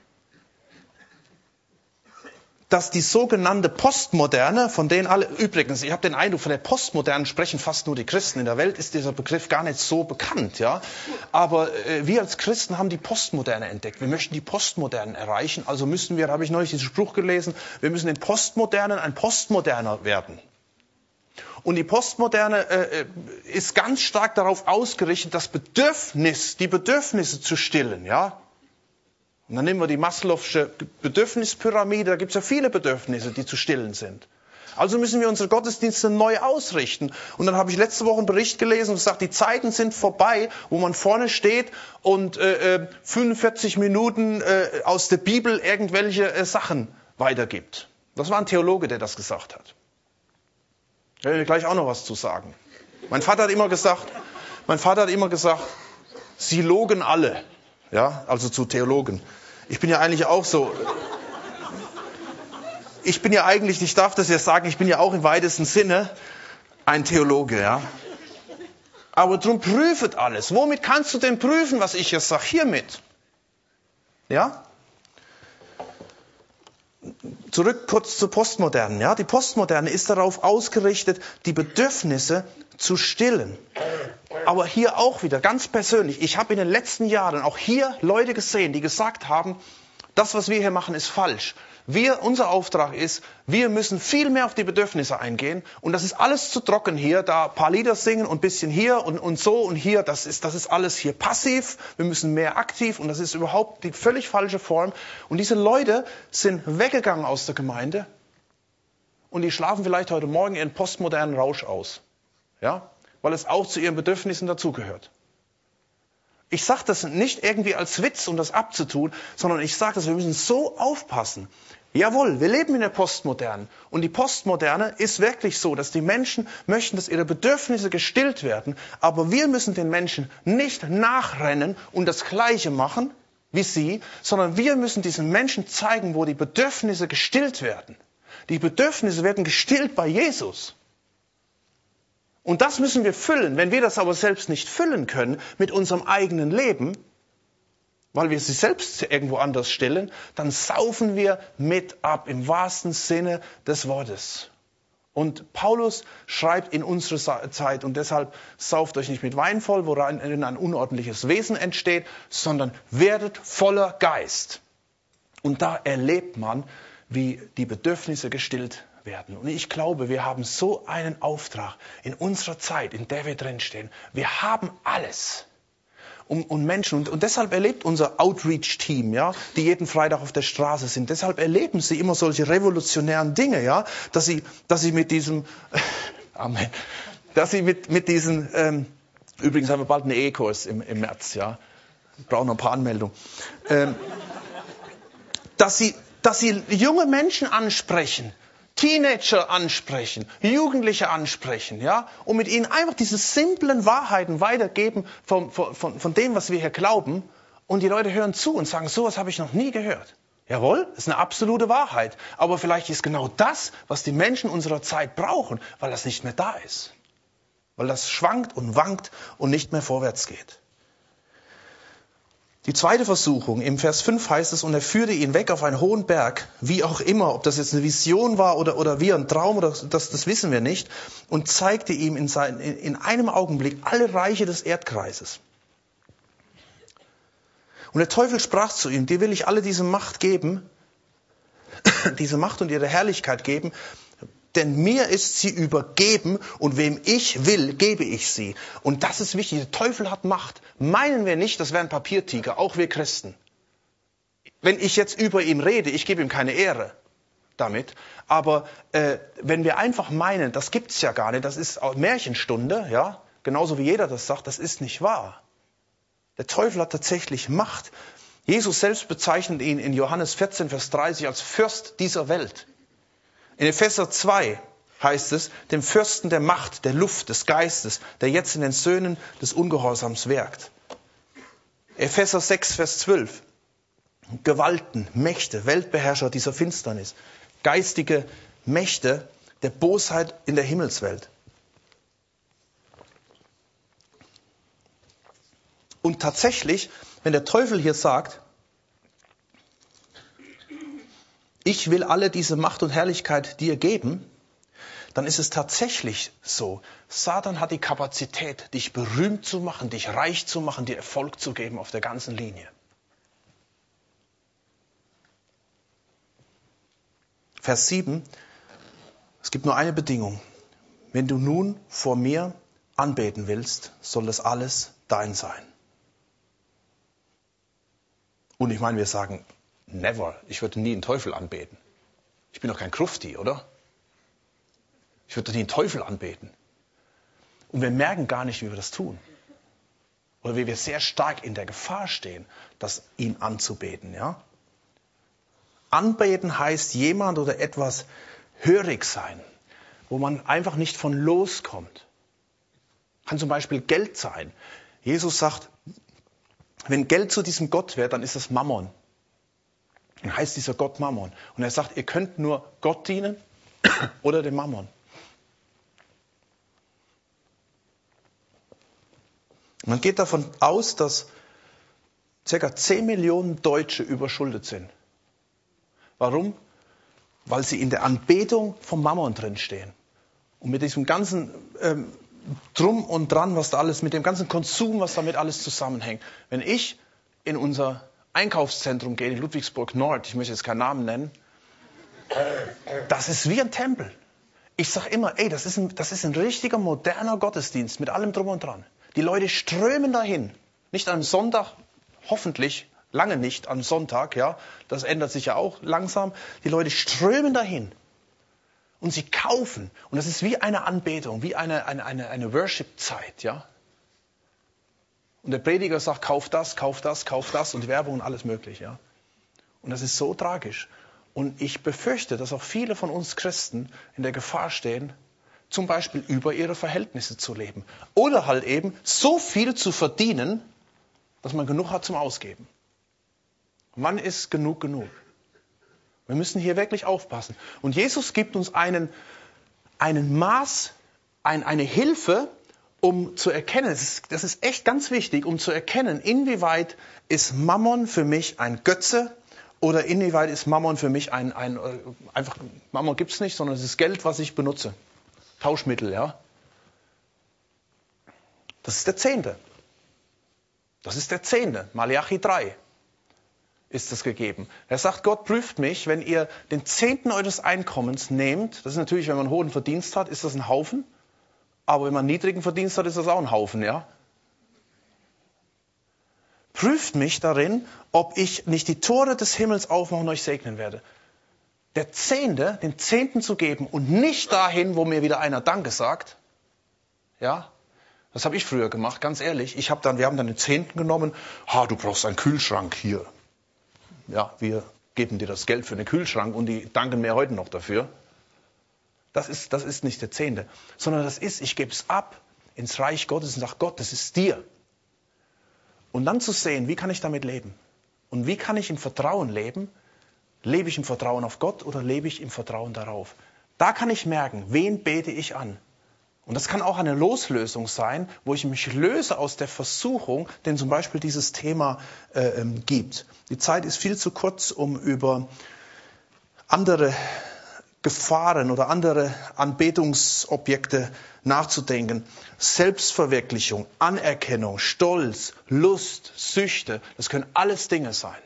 dass die sogenannte Postmoderne, von denen alle, übrigens, ich habe den Eindruck, von der Postmoderne sprechen fast nur die Christen. In der Welt ist dieser Begriff gar nicht so bekannt, ja. Aber äh, wir als Christen haben die Postmoderne entdeckt. Wir möchten die Postmodernen erreichen, also müssen wir, da habe ich neulich diesen Spruch gelesen, wir müssen den Postmodernen ein Postmoderner werden. Und die Postmoderne äh, ist ganz stark darauf ausgerichtet, das Bedürfnis, die Bedürfnisse zu stillen, ja. Und dann nehmen wir die Maslow'sche Bedürfnispyramide, da gibt es ja viele Bedürfnisse, die zu stillen sind. Also müssen wir unsere Gottesdienste neu ausrichten. Und dann habe ich letzte Woche einen Bericht gelesen und gesagt, die Zeiten sind vorbei, wo man vorne steht und äh, fünfundvierzig Minuten äh, aus der Bibel irgendwelche äh, Sachen weitergibt. Das war ein Theologe, der das gesagt hat. Da werde ich gleich auch noch was zu sagen. Mein Vater hat immer gesagt, mein Vater hat immer gesagt, sie logen alle. Ja, also zu Theologen. Ich bin ja eigentlich auch so. Ich bin ja eigentlich, ich darf das ja sagen, ich bin ja auch im weitesten Sinne ein Theologe, ja. Aber drum prüfet alles. Womit kannst du denn prüfen, was ich jetzt sage? Hiermit. Ja? Zurück kurz zur Postmodernen. Ja? Die Postmoderne ist darauf ausgerichtet, die Bedürfnisse zu stillen. Aber hier auch wieder, ganz persönlich, ich habe in den letzten Jahren auch hier Leute gesehen, die gesagt haben, das, was wir hier machen, ist falsch. Wir, unser Auftrag ist, wir müssen viel mehr auf die Bedürfnisse eingehen. Und das ist alles zu trocken hier, da ein paar Lieder singen und ein bisschen hier und, und so und hier. Das ist, das ist alles hier passiv. Wir müssen mehr aktiv und das ist überhaupt die völlig falsche Form. Und diese Leute sind weggegangen aus der Gemeinde und die schlafen vielleicht heute Morgen ihren postmodernen Rausch aus. Ja? Weil es auch zu ihren Bedürfnissen dazugehört. Ich sage das nicht irgendwie als Witz, um das abzutun, sondern ich sage das, wir müssen so aufpassen. Jawohl, wir leben in der Postmoderne. Und die Postmoderne ist wirklich so, dass die Menschen möchten, dass ihre Bedürfnisse gestillt werden. Aber wir müssen den Menschen nicht nachrennen und das Gleiche machen wie sie, sondern wir müssen diesen Menschen zeigen, wo die Bedürfnisse gestillt werden. Die Bedürfnisse werden gestillt bei Jesus. Und das müssen wir füllen. Wenn wir das aber selbst nicht füllen können mit unserem eigenen Leben, weil wir sie selbst irgendwo anders stellen, dann saufen wir mit ab, im wahrsten Sinne des Wortes. Und Paulus schreibt in unsere Zeit, und deshalb sauft euch nicht mit Wein voll, woran ein unordentliches Wesen entsteht, sondern werdet voller Geist. Und da erlebt man, wie die Bedürfnisse gestillt werden. Und ich glaube, wir haben so einen Auftrag in unserer Zeit, in der wir drinstehen. Wir haben alles. Und, und Menschen, und, und deshalb erlebt unser Outreach-Team, ja, die jeden Freitag auf der Straße sind, deshalb erleben sie immer solche revolutionären Dinge, ja, dass sie, dass sie mit diesem, Amen, dass sie mit, mit diesen, ähm, übrigens haben wir bald einen E-Kurs im, im März, ja, wir brauchen noch ein paar Anmeldungen, ähm, dass sie, dass sie junge Menschen ansprechen, Teenager ansprechen, Jugendliche ansprechen, ja, und mit ihnen einfach diese simplen Wahrheiten weitergeben von, von, von, von dem, was wir hier glauben. Und die Leute hören zu und sagen, sowas habe ich noch nie gehört. Jawohl, das ist eine absolute Wahrheit. Aber vielleicht ist genau das, was die Menschen unserer Zeit brauchen, weil das nicht mehr da ist. Weil das schwankt und wankt und nicht mehr vorwärts geht. Die zweite Versuchung, im Vers fünf heißt es, und er führte ihn weg auf einen hohen Berg, wie auch immer, ob das jetzt eine Vision war oder, oder wie ein Traum, oder das, das wissen wir nicht, und zeigte ihm in, sein, in, in einem Augenblick alle Reiche des Erdkreises. Und der Teufel sprach zu ihm, dir will ich alle diese Macht geben, diese Macht und ihre Herrlichkeit geben, denn mir ist sie übergeben und wem ich will, gebe ich sie. Und das ist wichtig, der Teufel hat Macht. Meinen wir nicht, das wäre ein Papiertiger, auch wir Christen. Wenn ich jetzt über ihn rede, ich gebe ihm keine Ehre damit, aber äh, wenn wir einfach meinen, das gibt's ja gar nicht, das ist Märchenstunde, ja, genauso wie jeder das sagt, das ist nicht wahr. Der Teufel hat tatsächlich Macht. Jesus selbst bezeichnet ihn in Johannes vierzehn, Vers dreißig als Fürst dieser Welt. In Epheser zwei heißt es, dem Fürsten der Macht, der Luft, des Geistes, der jetzt in den Söhnen des Ungehorsams wirkt. Epheser sechs, Vers zwölf, Gewalten, Mächte, Weltbeherrscher dieser Finsternis, geistige Mächte der Bosheit in der Himmelswelt. Und tatsächlich, wenn der Teufel hier sagt, ich will alle diese Macht und Herrlichkeit dir geben, dann ist es tatsächlich so. Satan hat die Kapazität, dich berühmt zu machen, dich reich zu machen, dir Erfolg zu geben auf der ganzen Linie. Vers sieben, es gibt nur eine Bedingung. Wenn du nun vor mir anbeten willst, soll das alles dein sein. Und ich meine, wir sagen, never. Ich würde nie einen Teufel anbeten. Ich bin doch kein Krufti, oder? Ich würde nie einen Teufel anbeten. Und wir merken gar nicht, wie wir das tun. Oder wie wir sehr stark in der Gefahr stehen, das ihn anzubeten, ja? Anbeten heißt jemand oder etwas hörig sein, wo man einfach nicht von loskommt. Kann zum Beispiel Geld sein. Jesus sagt, wenn Geld zu diesem Gott wird, dann ist es Mammon. Dann heißt dieser Gott Mammon. Und er sagt, ihr könnt nur Gott dienen oder dem Mammon. Man geht davon aus, dass ca. zehn Millionen Deutsche überschuldet sind. Warum? Weil sie in der Anbetung vom Mammon drinstehen. Und mit diesem ganzen ähm, Drum und Dran, was da alles, mit dem ganzen Konsum, was damit alles zusammenhängt. Wenn ich in unser Einkaufszentrum gehe, in Ludwigsburg Nord, ich möchte jetzt keinen Namen nennen, das ist wie ein Tempel. Ich sage immer, ey, das ist, ein, das ist ein richtiger moderner Gottesdienst mit allem Drum und Dran. Die Leute strömen dahin. Nicht am Sonntag, hoffentlich, lange nicht am Sonntag, ja, das ändert sich ja auch langsam. Die Leute strömen dahin und sie kaufen. Und das ist wie eine Anbetung, wie eine, eine, eine, eine Worship-Zeit, ja. Und der Prediger sagt, kauf das, kauf das, kauf das und die Werbung und alles mögliche, ja. Und das ist so tragisch. Und ich befürchte, dass auch viele von uns Christen in der Gefahr stehen, zum Beispiel über ihre Verhältnisse zu leben. Oder halt eben so viel zu verdienen, dass man genug hat zum Ausgeben. Wann ist genug genug? Wir müssen hier wirklich aufpassen. Und Jesus gibt uns einen, einen Maß, ein, eine Hilfe, um zu erkennen, das ist, das ist echt ganz wichtig, um zu erkennen, inwieweit ist Mammon für mich ein Götze oder inwieweit ist Mammon für mich ein, ein einfach, Mammon gibt es nicht, sondern es ist Geld, was ich benutze. Tauschmittel, ja. Das ist der Zehnte. Das ist der Zehnte. Malachi drei ist das gegeben. Er sagt, Gott prüft mich, wenn ihr den Zehnten eures Einkommens nehmt, das ist natürlich, wenn man einen hohen Verdienst hat, ist das ein Haufen. Aber wenn man einen niedrigen Verdienst hat, ist das auch ein Haufen, ja. Prüft mich darin, ob ich nicht die Tore des Himmels aufmachen und euch segnen werde. Der Zehnte, den Zehnten zu geben und nicht dahin, wo mir wieder einer Danke sagt. Ja, das habe ich früher gemacht, ganz ehrlich. Ich hab dann, wir haben dann den Zehnten genommen. Ha, du brauchst einen Kühlschrank hier. Ja, wir geben dir das Geld für den Kühlschrank und die danken mir heute noch dafür. Das ist, das ist nicht der Zehnte, sondern das ist, ich gebe es ab ins Reich Gottes und sage, Gott, das ist dir. Und dann zu sehen, wie kann ich damit leben? Und wie kann ich im Vertrauen leben? Lebe ich im Vertrauen auf Gott oder lebe ich im Vertrauen darauf? Da kann ich merken, wen bete ich an? Und das kann auch eine Loslösung sein, wo ich mich löse aus der Versuchung, denn zum Beispiel dieses Thema äh, ähm, gibt. Die Zeit ist viel zu kurz, um über andere Gefahren oder andere Anbetungsobjekte nachzudenken. Selbstverwirklichung, Anerkennung, Stolz, Lust, Süchte, das können alles Dinge sein,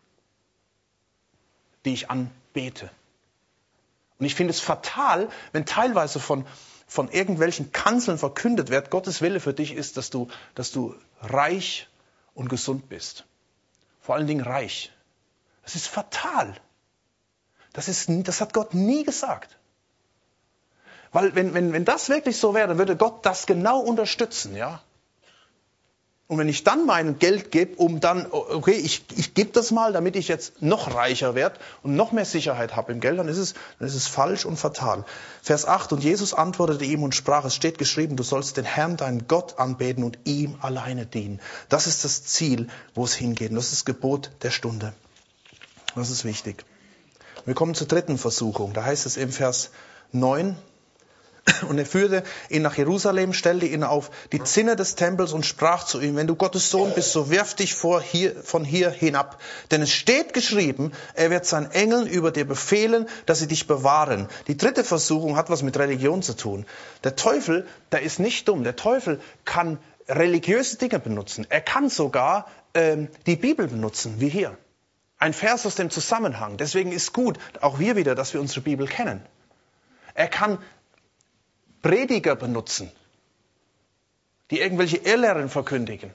die ich anbete. Und ich finde es fatal, wenn teilweise von, von irgendwelchen Kanzeln verkündet wird, Gottes Wille für dich ist, dass du, dass du reich und gesund bist. Vor allen Dingen reich. Das ist fatal. Das, ist, das hat Gott nie gesagt. Weil wenn, wenn, wenn das wirklich so wäre, dann würde Gott das genau unterstützen. Ja? Und wenn ich dann mein Geld gebe, um dann, okay, ich, ich gebe das mal, damit ich jetzt noch reicher werde und noch mehr Sicherheit habe im Geld, dann ist es, dann ist es falsch und fatal. Vers acht, und Jesus antwortete ihm und sprach, es steht geschrieben, du sollst den Herrn, deinen Gott, anbeten und ihm alleine dienen. Das ist das Ziel, wo es hingeht. Und das ist das Gebot der Stunde. Das ist wichtig. Wir kommen zur dritten Versuchung. Da heißt es im Vers neun, und er führte ihn nach Jerusalem, stellte ihn auf die Zinne des Tempels und sprach zu ihm, wenn du Gottes Sohn bist, so wirf dich vor hier, von hier hinab. Denn es steht geschrieben, er wird seinen Engeln über dir befehlen, dass sie dich bewahren. Die dritte Versuchung hat was mit Religion zu tun. Der Teufel, der ist nicht dumm. Der Teufel kann religiöse Dinge benutzen. Er kann sogar ähm, die Bibel benutzen, wie hier. Ein Vers aus dem Zusammenhang. Deswegen ist gut, auch wir wieder, dass wir unsere Bibel kennen. Er kann Prediger benutzen, die irgendwelche Irrlehren verkündigen.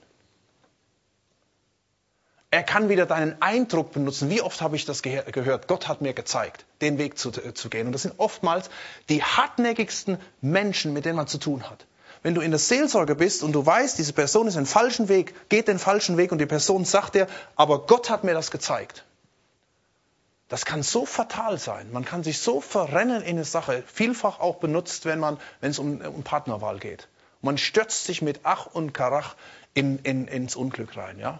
Er kann wieder deinen Eindruck benutzen. Wie oft habe ich das ge- gehört? Gott hat mir gezeigt, den Weg zu, zu gehen. Und das sind oftmals die hartnäckigsten Menschen, mit denen man zu tun hat. Wenn du in der Seelsorge bist und du weißt, diese Person ist den falschen Weg, geht den falschen Weg und die Person sagt dir, aber Gott hat mir das gezeigt. Das kann so fatal sein. Man kann sich so verrennen in eine Sache, vielfach auch benutzt, wenn man, wenn es um, um Partnerwahl geht. Man stürzt sich mit Ach und Karach in, in, ins Unglück rein. Ja?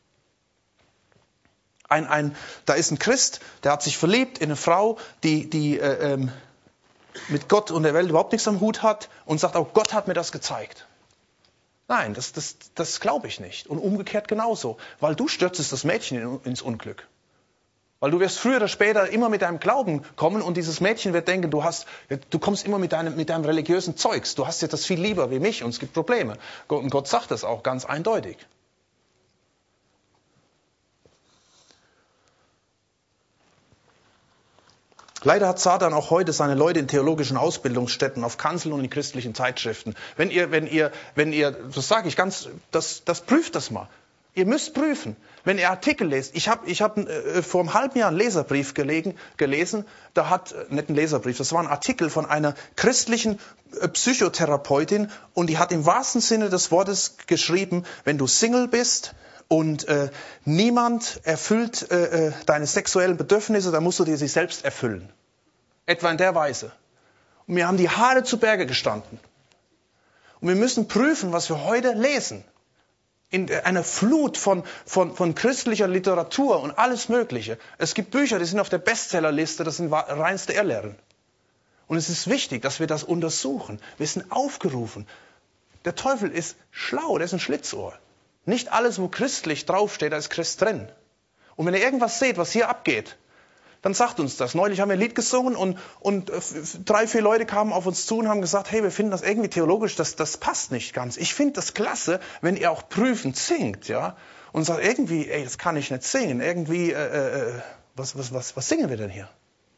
Ein, ein, da ist ein Christ, der hat sich verliebt in eine Frau, die, die äh, ähm, mit Gott und der Welt überhaupt nichts am Hut hat und sagt, auch Gott hat mir das gezeigt. Nein, das, das, das glaube ich nicht. Und umgekehrt genauso, weil du stürzest das Mädchen in, ins Unglück. Weil du wirst früher oder später immer mit deinem Glauben kommen und dieses Mädchen wird denken, du, hast, du kommst immer mit deinem, mit deinem religiösen Zeugs, du hast jetzt das viel lieber wie mich und es gibt Probleme. Und Gott sagt das auch ganz eindeutig. Leider hat Satan auch heute seine Leute in theologischen Ausbildungsstätten, auf Kanzeln und in christlichen Zeitschriften. Wenn ihr, wenn ihr, wenn ihr, das sage ich ganz, das, das prüft das mal. Ihr müsst prüfen. Wenn ihr Artikel lest, ich habe ich hab, äh, vor einem halben Jahr einen Leserbrief gelegen, gelesen, da hat, äh, nicht ein Leserbrief, das war ein Artikel von einer christlichen äh, Psychotherapeutin und die hat im wahrsten Sinne des Wortes geschrieben, wenn du Single bist und äh, niemand erfüllt äh, äh, deine sexuellen Bedürfnisse, dann musst du dir sie selbst erfüllen. Etwa in der Weise. Und mir haben die Haare zu Berge gestanden. Und wir müssen prüfen, was wir heute lesen. In einer Flut von, von, von christlicher Literatur und alles Mögliche. Es gibt Bücher, die sind auf der Bestsellerliste, das sind reinste Irrlehren. Und es ist wichtig, dass wir das untersuchen. Wir sind aufgerufen. Der Teufel ist schlau, der ist ein Schlitzohr. Nicht alles, wo christlich draufsteht, da ist Christ drin. Und wenn ihr irgendwas seht, was hier abgeht, dann sagt uns das. Neulich haben wir ein Lied gesungen und, und äh, drei, vier Leute kamen auf uns zu und haben gesagt, hey, wir finden das irgendwie theologisch, das, das passt nicht ganz. Ich finde das klasse, wenn ihr auch prüfend singt, ja, und sagt irgendwie, ey, das kann ich nicht singen. Irgendwie, äh, äh, was, was, was, was singen wir denn hier?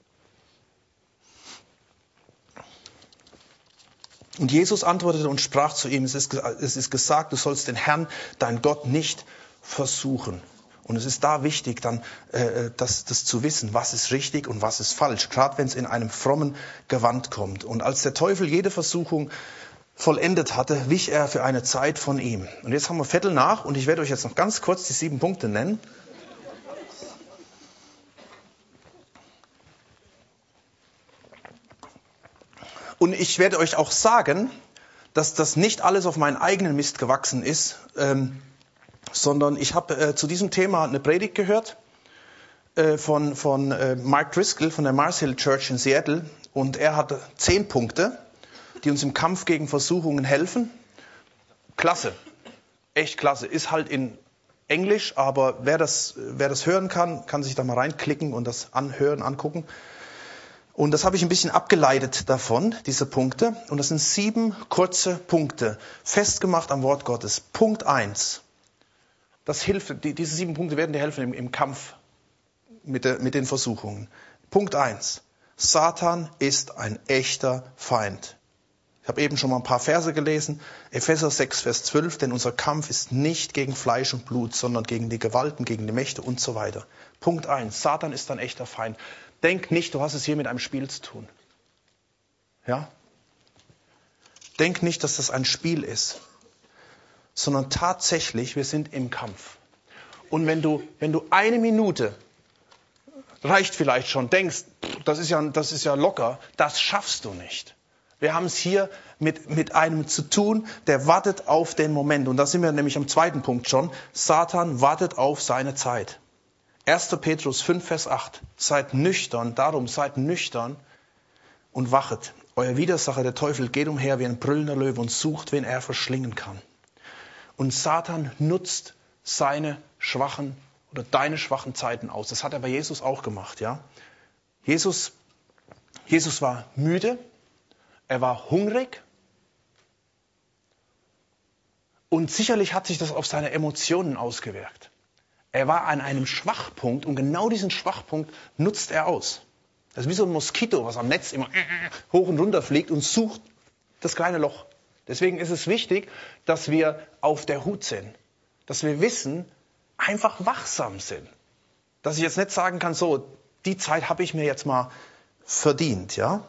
Und Jesus antwortete und sprach zu ihm, es ist, es ist gesagt, du sollst den Herrn, dein Gott, nicht versuchen. Und es ist da wichtig, dann äh, das, das zu wissen, was ist richtig und was ist falsch, gerade wenn es in einem frommen Gewand kommt. Und als der Teufel jede Versuchung vollendet hatte, wich er für eine Zeit von ihm. Und jetzt haben wir Viertel nach und ich werde euch jetzt noch ganz kurz die sieben Punkte nennen. Und ich werde euch auch sagen, dass das nicht alles auf meinen eigenen Mist gewachsen ist, ähm, sondern ich habe äh, zu diesem Thema eine Predigt gehört äh, von, von äh, Mark Driscoll von der Mars Hill Church in Seattle. Und er hatte zehn Punkte, die uns im Kampf gegen Versuchungen helfen. Klasse, echt klasse. Ist halt in Englisch, aber wer das, wer das hören kann, kann sich da mal reinklicken und das anhören, angucken. Und das habe ich ein bisschen abgeleitet davon, diese Punkte. Und das sind sieben kurze Punkte, festgemacht am Wort Gottes. Punkt eins. Das hilft, die, diese sieben Punkte werden dir helfen im, im Kampf mit, der, mit den Versuchungen. Punkt eins. Satan ist ein echter Feind. Ich habe eben schon mal ein paar Verse gelesen. Epheser sechs, Vers zwölf. Denn unser Kampf ist nicht gegen Fleisch und Blut, sondern gegen die Gewalten, gegen die Mächte und so weiter. Punkt eins. Satan ist ein echter Feind. Denk nicht, du hast es hier mit einem Spiel zu tun. Ja? Denk nicht, dass das ein Spiel ist. Sondern tatsächlich, wir sind im Kampf. Und wenn du, wenn du eine Minute, reicht vielleicht schon, denkst, das ist ja, das ist ja locker, das schaffst du nicht. Wir haben es hier mit, mit einem zu tun, der wartet auf den Moment. Und da sind wir nämlich am zweiten Punkt schon. Satan wartet auf seine Zeit. erster Petrus fünf, Vers acht. Seid nüchtern, darum seid nüchtern und wachet. Euer Widersacher, der Teufel, geht umher wie ein brüllender Löwe und sucht, wen er verschlingen kann. Und Satan nutzt seine schwachen oder deine schwachen Zeiten aus. Das hat er bei Jesus auch gemacht, ja. Jesus, Jesus war müde, er war hungrig und sicherlich hat sich das auf seine Emotionen ausgewirkt. Er war an einem Schwachpunkt und genau diesen Schwachpunkt nutzt er aus. Das ist wie so ein Moskito, was am Netz immer hoch und runter fliegt und sucht das kleine Loch. Deswegen ist es wichtig, dass wir auf der Hut sind. Dass wir wissen, einfach wachsam sind. Dass ich jetzt nicht sagen kann, so, die Zeit habe ich mir jetzt mal verdient, ja.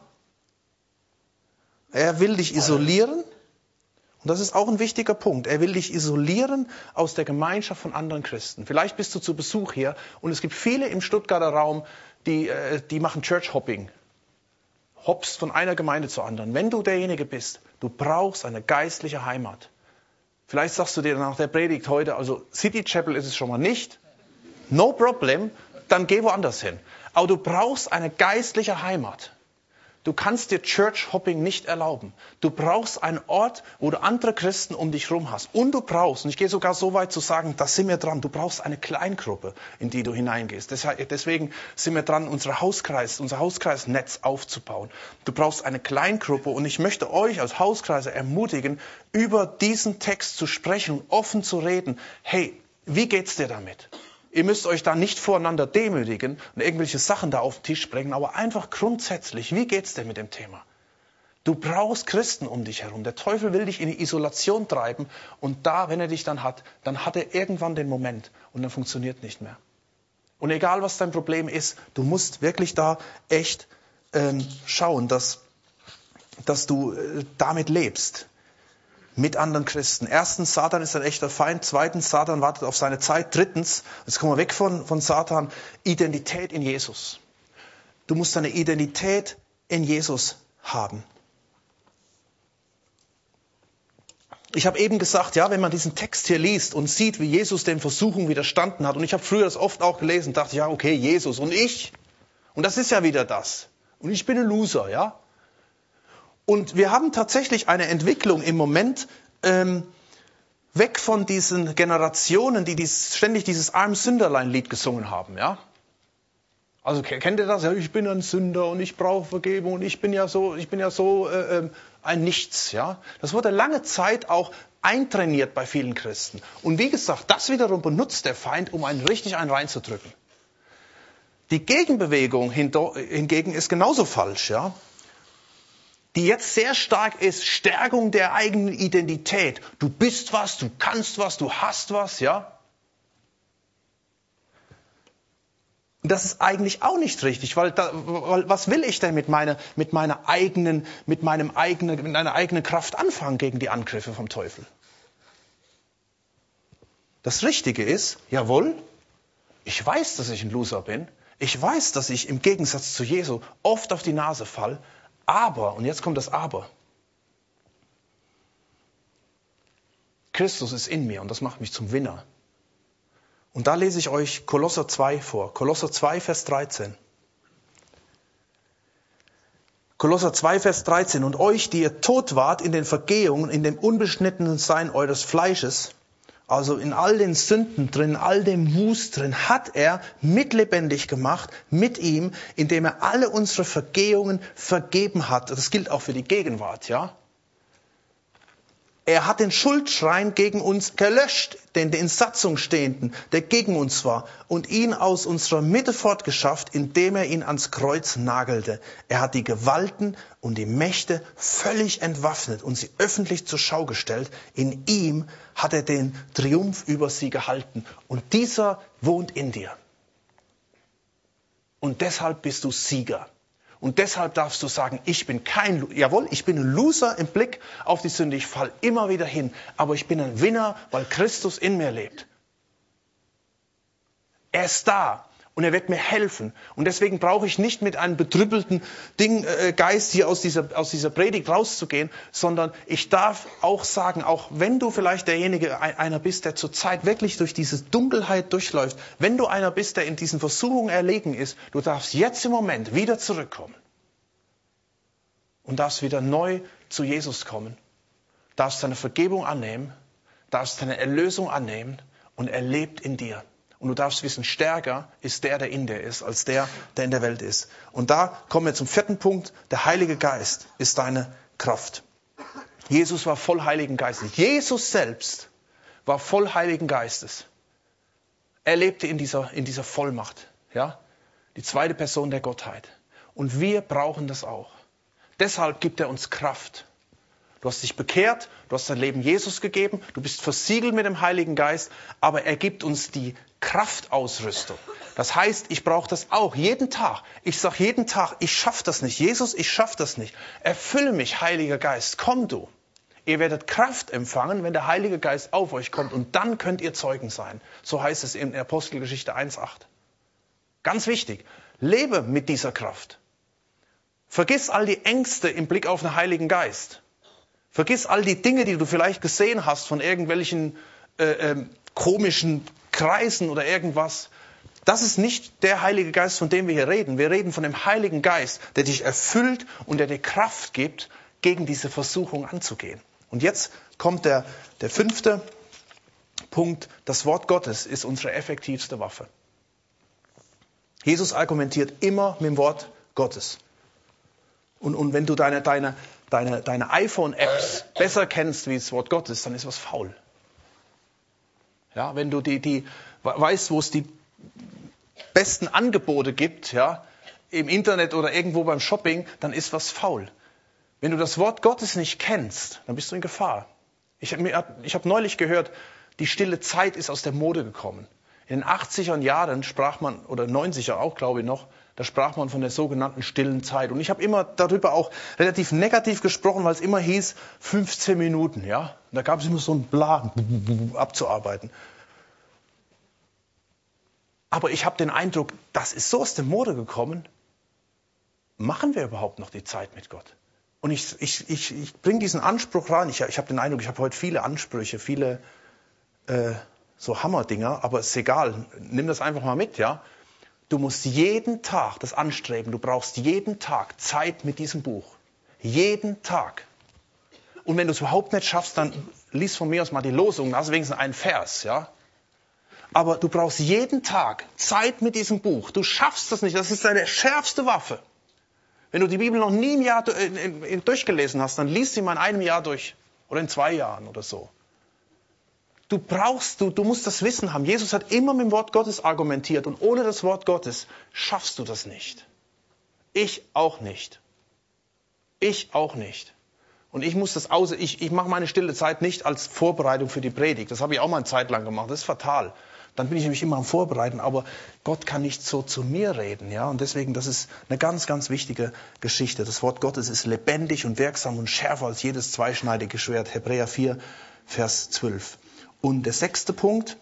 Er will dich isolieren. Und das ist auch ein wichtiger Punkt. Er will dich isolieren aus der Gemeinschaft von anderen Christen. Vielleicht bist du zu Besuch hier und es gibt viele im Stuttgarter Raum, die, die machen Church-Hopping. Hoppst von einer Gemeinde zur anderen. Wenn du derjenige bist, du brauchst eine geistliche Heimat. Vielleicht sagst du dir nach der Predigt heute, also City Chapel ist es schon mal nicht. No problem, dann geh woanders hin. Aber du brauchst eine geistliche Heimat. Du kannst dir Church-Hopping nicht erlauben. Du brauchst einen Ort, wo du andere Christen um dich herum hast. Und du brauchst, und ich gehe sogar so weit zu sagen, da sind wir dran, du brauchst eine Kleingruppe, in die du hineingehst. Deswegen sind wir dran, unsere Hauskreis, unser Hauskreisnetz aufzubauen. Du brauchst eine Kleingruppe und ich möchte euch als Hauskreise ermutigen, über diesen Text zu sprechen und offen zu reden. Hey, wie geht's dir damit? Ihr müsst euch da nicht voreinander demütigen und irgendwelche Sachen da auf den Tisch bringen, aber einfach grundsätzlich, wie geht's dir mit dem Thema? Du brauchst Christen um dich herum. Der Teufel will dich in die Isolation treiben und da, wenn er dich dann hat, dann hat er irgendwann den Moment und dann funktioniert nicht mehr. Und egal, was dein Problem ist, du musst wirklich da echt ähm, schauen, dass, dass du äh, damit lebst. Mit anderen Christen. Erstens, Satan ist ein echter Feind. Zweitens, Satan wartet auf seine Zeit. Drittens, jetzt kommen wir weg von, von Satan, Identität in Jesus. Du musst deine Identität in Jesus haben. Ich habe eben gesagt, ja, wenn man diesen Text hier liest und sieht, wie Jesus den Versuchungen widerstanden hat, und ich habe früher das oft auch gelesen, dachte, ja, okay, Jesus und ich, und das ist ja wieder das. Und ich bin ein Loser, ja. Und wir haben tatsächlich eine Entwicklung im Moment ähm, weg von diesen Generationen, die dies, ständig dieses Arm-Sünderlein-Lied gesungen haben. Ja? Also kennt ihr das? Ja, ich bin ein Sünder und ich brauche Vergebung und ich bin ja so, ich bin ja so äh, ein Nichts. Ja? Das wurde lange Zeit auch eintrainiert bei vielen Christen. Und wie gesagt, das wiederum benutzt der Feind, um einen richtig einen reinzudrücken. Die Gegenbewegung hingegen ist genauso falsch, ja? Die jetzt sehr stark ist, Stärkung der eigenen Identität. Du bist was, du kannst was, du hast was, ja? Und das ist eigentlich auch nicht richtig, weil, da, weil was will ich denn mit meiner, mit meiner eigenen, mit meinem eigenen, mit meiner eigenen Kraft anfangen gegen die Angriffe vom Teufel? Das Richtige ist, jawohl, ich weiß, dass ich ein Loser bin. Ich weiß, dass ich im Gegensatz zu Jesu oft auf die Nase falle. Aber, und jetzt kommt das Aber, Christus ist in mir und das macht mich zum Winner. Und da lese ich euch Kolosser zwei vor. Kolosser zwei, Vers dreizehn. Kolosser zwei, Vers dreizehn. Und euch, die ihr tot wart in den Vergehungen, in dem unbeschnittenen Sein eures Fleisches, also in all den Sünden drin, all dem Wust drin, hat er mitlebendig gemacht mit ihm, indem er alle unsere Vergehungen vergeben hat. Das gilt auch für die Gegenwart, ja. Er hat den Schuldschrein gegen uns gelöscht, den in Satzung stehenden, der gegen uns war, und ihn aus unserer Mitte fortgeschafft, indem er ihn ans Kreuz nagelte. Er hat die Gewalten und die Mächte völlig entwaffnet und sie öffentlich zur Schau gestellt. In ihm hat er den Triumph über sie gehalten. Und dieser wohnt in dir. Und deshalb bist du Sieger. Und deshalb darfst du sagen, ich bin kein, jawohl, ich bin ein Loser im Blick auf die Sünde. Ich falle immer wieder hin. Aber ich bin ein Winner, weil Christus in mir lebt. Er ist da und er wird mir helfen. Und deswegen brauche ich nicht mit einem betrüppelten Ding, äh, Geist hier aus dieser, aus dieser Predigt rauszugehen, sondern ich darf auch sagen, auch wenn du vielleicht derjenige einer bist, der zurzeit wirklich durch diese Dunkelheit durchläuft, wenn du einer bist, der in diesen Versuchungen erlegen ist, du darfst jetzt im Moment wieder zurückkommen und darfst wieder neu zu Jesus kommen, darfst deine Vergebung annehmen, darfst deine Erlösung annehmen und er lebt in dir. Und du darfst wissen, stärker ist der, der in dir ist, als der, der in der Welt ist. Und da kommen wir zum vierten Punkt. Der Heilige Geist ist deine Kraft. Jesus war voll Heiligen Geistes. Jesus selbst war voll Heiligen Geistes. Er lebte in dieser, in dieser Vollmacht. Ja? Die zweite Person der Gottheit. Und wir brauchen das auch. Deshalb gibt er uns Kraft. Du hast dich bekehrt, du hast dein Leben Jesus gegeben, du bist versiegelt mit dem Heiligen Geist, aber er gibt uns die Kraftausrüstung. Das heißt, ich brauche das auch jeden Tag. Ich sage jeden Tag, ich schaffe das nicht. Jesus, ich schaffe das nicht. Erfülle mich, Heiliger Geist, komm du. Ihr werdet Kraft empfangen, wenn der Heilige Geist auf euch kommt und dann könnt ihr Zeugen sein. So heißt es in Apostelgeschichte eins acht. Ganz wichtig, lebe mit dieser Kraft. Vergiss all die Ängste im Blick auf den Heiligen Geist. Vergiss all die Dinge, die du vielleicht gesehen hast von irgendwelchen äh, äh, komischen Kreisen oder irgendwas. Das ist nicht der Heilige Geist, von dem wir hier reden. Wir reden von dem Heiligen Geist, der dich erfüllt und der dir Kraft gibt, gegen diese Versuchung anzugehen. Und jetzt kommt der, der fünfte Punkt. Das Wort Gottes ist unsere effektivste Waffe. Jesus argumentiert immer mit dem Wort Gottes. Und, und wenn du deine, deine, deine, deine iPhone-Apps besser kennst wie das Wort Gottes, dann ist was faul. Ja, wenn du die, die weißt, wo es die besten Angebote gibt, ja, im Internet oder irgendwo beim Shopping, dann ist was faul. Wenn du das Wort Gottes nicht kennst, dann bist du in Gefahr. Ich habe ich hab neulich gehört, die stille Zeit ist aus der Mode gekommen. In den achtziger Jahren sprach man, oder neunziger auch, glaube ich noch, da sprach man von der sogenannten stillen Zeit. Und ich habe immer darüber auch relativ negativ gesprochen, weil es immer hieß, fünfzehn Minuten, ja. Und da gab es immer so einen Plan abzuarbeiten. Aber ich habe den Eindruck, das ist so aus der Mode gekommen, machen wir überhaupt noch die Zeit mit Gott? Und ich, ich, ich, ich bringe diesen Anspruch rein. Ich, ich habe den Eindruck, ich habe heute viele Ansprüche, viele äh, so Hammerdinger, aber ist egal, nimm das einfach mal mit, ja. Du musst jeden Tag das anstreben, du brauchst jeden Tag Zeit mit diesem Buch. Jeden Tag. Und wenn du es überhaupt nicht schaffst, dann lies von mir aus mal die Losung, da hast du wenigstens einen Vers, ja. Aber du brauchst jeden Tag Zeit mit diesem Buch. Du schaffst das nicht, das ist deine schärfste Waffe. Wenn du die Bibel noch nie im Jahr durchgelesen hast, dann liest sie mal in einem Jahr durch. Oder in zwei Jahren oder so. Du brauchst, du, du musst das Wissen haben. Jesus hat immer mit dem Wort Gottes argumentiert. Und ohne das Wort Gottes schaffst du das nicht. Ich auch nicht. Ich auch nicht. Und ich muss das aus, ich, ich mache meine stille Zeit nicht als Vorbereitung für die Predigt. Das habe ich auch mal eine Zeit lang gemacht. Das ist fatal. Dann bin ich nämlich immer am Vorbereiten. Aber Gott kann nicht so zu mir reden. Ja? Und deswegen, das ist eine ganz, ganz wichtige Geschichte. Das Wort Gottes ist lebendig und wirksam und schärfer als jedes zweischneidige Schwert. Hebräer vier, Vers zwölf. Und der sechste Punkt.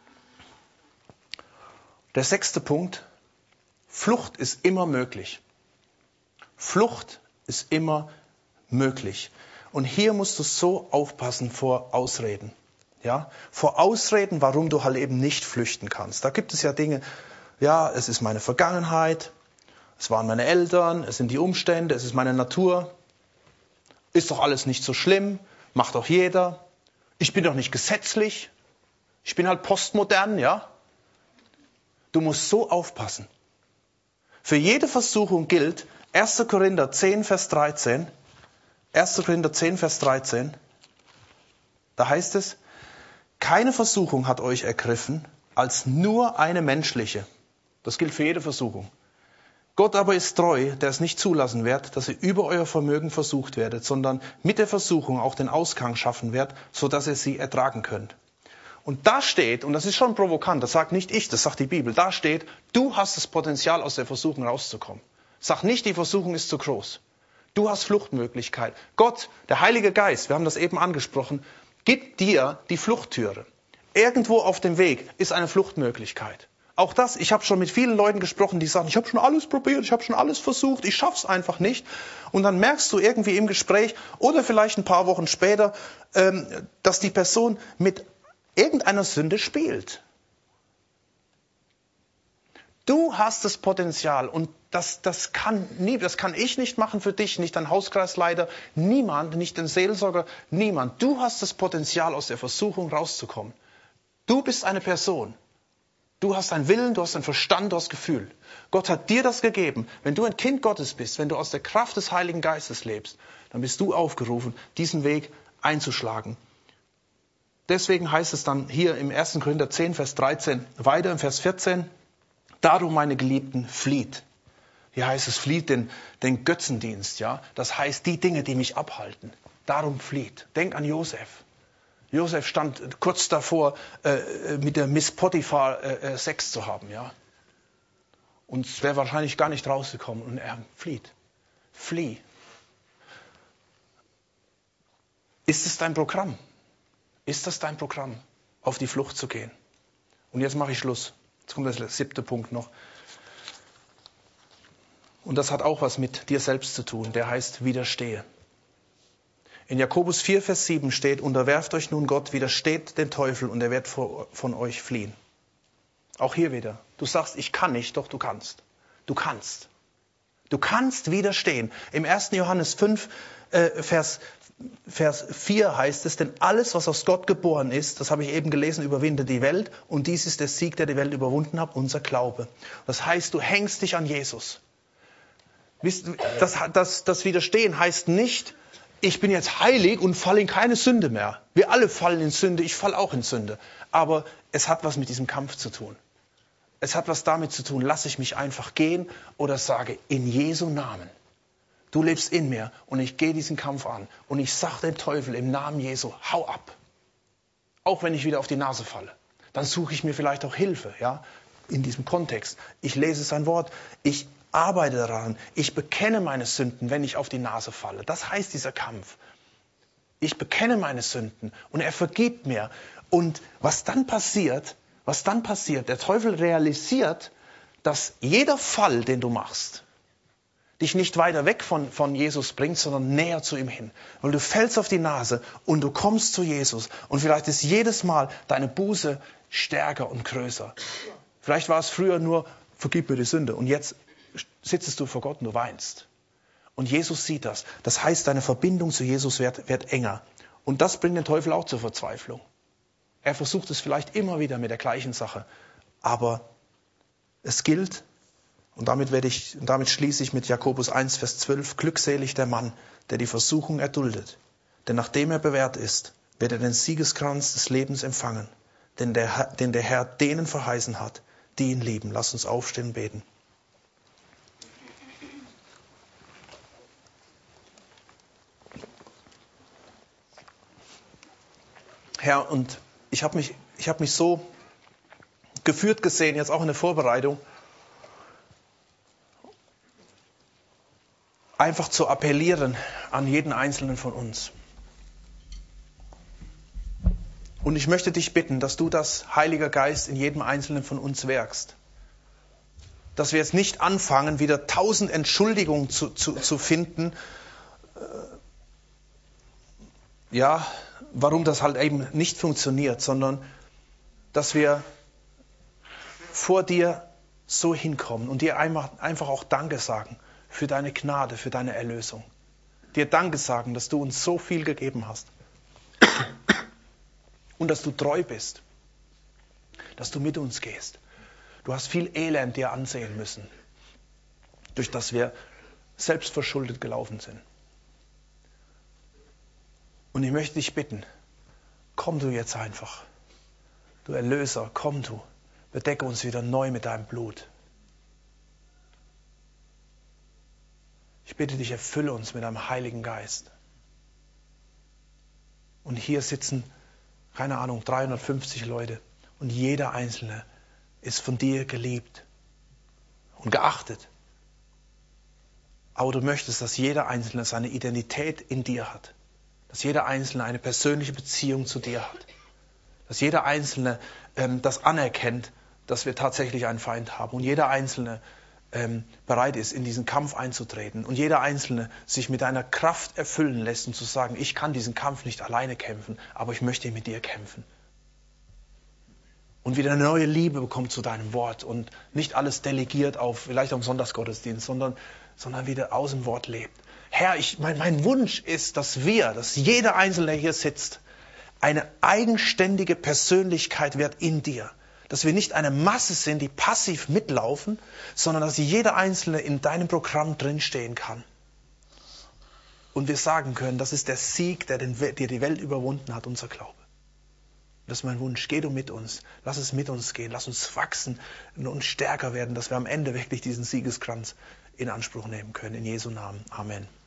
Der sechste Punkt. Flucht ist immer möglich. Flucht ist immer möglich. Und hier musst du so aufpassen vor Ausreden. Ja, vor Ausreden, warum du halt eben nicht flüchten kannst. Da gibt es ja Dinge, ja, es ist meine Vergangenheit, es waren meine Eltern, es sind die Umstände, es ist meine Natur. Ist doch alles nicht so schlimm, macht doch jeder. Ich bin doch nicht gesetzlich, ich bin halt postmodern, ja. Du musst so aufpassen. Für jede Versuchung gilt erster Korinther zehn, Vers dreizehn. erster Korinther zehn, Vers dreizehn. Da heißt es, keine Versuchung hat euch ergriffen, als nur eine menschliche. Das gilt für jede Versuchung. Gott aber ist treu, der es nicht zulassen wird, dass ihr über euer Vermögen versucht werdet, sondern mit der Versuchung auch den Ausgang schaffen wird, sodass ihr sie ertragen könnt. Und da steht, und das ist schon provokant, das sagt nicht ich, das sagt die Bibel, da steht, du hast das Potenzial, aus der Versuchung rauszukommen. Sag nicht, die Versuchung ist zu groß. Du hast Fluchtmöglichkeit. Gott, der Heilige Geist, wir haben das eben angesprochen, gibt dir die Fluchttüre. Irgendwo auf dem Weg ist eine Fluchtmöglichkeit. Auch das, ich habe schon mit vielen Leuten gesprochen, die sagen, ich habe schon alles probiert, ich habe schon alles versucht, ich schaff's einfach nicht. Und dann merkst du irgendwie im Gespräch oder vielleicht ein paar Wochen später, ähm, dass die Person mit irgendeiner Sünde spielt. Du hast das Potenzial und das, das, kann nie, das kann ich nicht machen für dich, nicht dein Hauskreisleiter, niemand, nicht den Seelsorger, niemand. Du hast das Potenzial, aus der Versuchung rauszukommen. Du bist eine Person. Du hast einen Willen, du hast einen Verstand, du hast Gefühl. Gott hat dir das gegeben. Wenn du ein Kind Gottes bist, wenn du aus der Kraft des Heiligen Geistes lebst, dann bist du aufgerufen, diesen Weg einzuschlagen. Deswegen heißt es dann hier im erster Korinther zehn, Vers dreizehn, weiter im Vers vierzehn, darum, meine Geliebten, flieht. Hier heißt es, flieht den, den Götzendienst. Ja? Das heißt, die Dinge, die mich abhalten. Darum flieht. Denk an Josef. Josef stand kurz davor, äh, mit der Miss Potiphar äh, Sex zu haben. Ja? Und es wäre wahrscheinlich gar nicht rausgekommen. Und er flieht. Flieh. Ist es dein Programm? Ist das dein Programm, auf die Flucht zu gehen? Und jetzt mache ich Schluss. Jetzt kommt der siebte Punkt noch. Und das hat auch was mit dir selbst zu tun. Der heißt, widerstehe. In Jakobus vier, Vers sieben steht, unterwerft euch nun Gott, widersteht dem Teufel und er wird von euch fliehen. Auch hier wieder. Du sagst, ich kann nicht, doch du kannst. Du kannst. Du kannst widerstehen. Im erster Johannes fünf, äh, Vers, Vers vier heißt es, denn alles, was aus Gott geboren ist, das habe ich eben gelesen, überwindet die Welt. Und dies ist der Sieg, der die Welt überwunden hat, unser Glaube. Das heißt, du hängst dich an Jesus. Das, das, das Widerstehen heißt nicht, ich bin jetzt heilig und falle in keine Sünde mehr. Wir alle fallen in Sünde, ich falle auch in Sünde. Aber es hat was mit diesem Kampf zu tun. Es hat was damit zu tun, lasse ich mich einfach gehen oder sage, in Jesu Namen, du lebst in mir und ich gehe diesen Kampf an. Und ich sage dem Teufel im Namen Jesu, hau ab. Auch wenn ich wieder auf die Nase falle. Dann suche ich mir vielleicht auch Hilfe, ja, in diesem Kontext. Ich lese sein Wort, ich arbeite daran, ich bekenne meine Sünden, wenn ich auf die Nase falle. Das heißt dieser Kampf. Ich bekenne meine Sünden und er vergibt mir. Und was dann passiert, was dann passiert, der Teufel realisiert, dass jeder Fall, den du machst, dich nicht weiter weg von, von Jesus bringt, sondern näher zu ihm hin. Weil du fällst auf die Nase und du kommst zu Jesus. Und vielleicht ist jedes Mal deine Buße stärker und größer. Vielleicht war es früher nur, vergib mir die Sünde. Und jetzt sitzt du vor Gott und du weinst. Und Jesus sieht das. Das heißt, deine Verbindung zu Jesus wird, wird enger. Und das bringt den Teufel auch zur Verzweiflung. Er versucht es vielleicht immer wieder mit der gleichen Sache. Aber es gilt, und damit, werde ich, damit schließe ich mit Jakobus eins, Vers zwölf, glückselig der Mann, der die Versuchung erduldet. Denn nachdem er bewährt ist, wird er den Siegeskranz des Lebens empfangen, den der, den der Herr denen verheißen hat, die ihn lieben. Lass uns aufstehen und beten. Herr, und ich habe mich, ich habe mich so geführt gesehen, jetzt auch in der Vorbereitung, einfach zu appellieren an jeden Einzelnen von uns. Und ich möchte dich bitten, dass du das, Heiliger Geist, in jedem Einzelnen von uns wirkst. Dass wir jetzt nicht anfangen, wieder tausend Entschuldigungen zu, zu, zu finden, ja, warum das halt eben nicht funktioniert, sondern dass wir vor dir so hinkommen und dir einfach, einfach auch Danke sagen für deine Gnade, für deine Erlösung. Dir Danke sagen, dass du uns so viel gegeben hast und dass du treu bist, dass du mit uns gehst. Du hast viel Elend dir ansehen müssen, durch das wir selbstverschuldet gelaufen sind. Und ich möchte dich bitten, komm du jetzt einfach. Du Erlöser, komm du. Bedecke uns wieder neu mit deinem Blut. Ich bitte dich, erfülle uns mit deinem Heiligen Geist. Und hier sitzen, keine Ahnung, dreihundertfünfzig Leute. Und jeder Einzelne ist von dir geliebt und geachtet. Aber du möchtest, dass jeder Einzelne seine Identität in dir hat. Dass jeder Einzelne eine persönliche Beziehung zu dir hat. Dass jeder Einzelne ähm, das anerkennt, dass wir tatsächlich einen Feind haben. Und jeder Einzelne ähm, bereit ist, in diesen Kampf einzutreten. Und jeder Einzelne sich mit deiner Kraft erfüllen lässt und zu sagen, ich kann diesen Kampf nicht alleine kämpfen, aber ich möchte mit dir kämpfen. Und wieder eine neue Liebe bekommt zu deinem Wort und nicht alles delegiert auf, vielleicht am Sonntagsgottesdienst, sondern, sondern wieder aus dem Wort lebt. Herr, ich, mein, mein Wunsch ist, dass wir, dass jeder Einzelne, der hier sitzt, eine eigenständige Persönlichkeit wird in dir. Dass wir nicht eine Masse sind, die passiv mitlaufen, sondern dass jeder Einzelne in deinem Programm drinstehen kann. Und wir sagen können, das ist der Sieg, der, den, der die Welt überwunden hat, unser Glaube. Das ist mein Wunsch. Geh du mit uns. Lass es mit uns gehen. Lass uns wachsen und stärker werden, dass wir am Ende wirklich diesen Siegeskranz in Anspruch nehmen können. In Jesu Namen. Amen.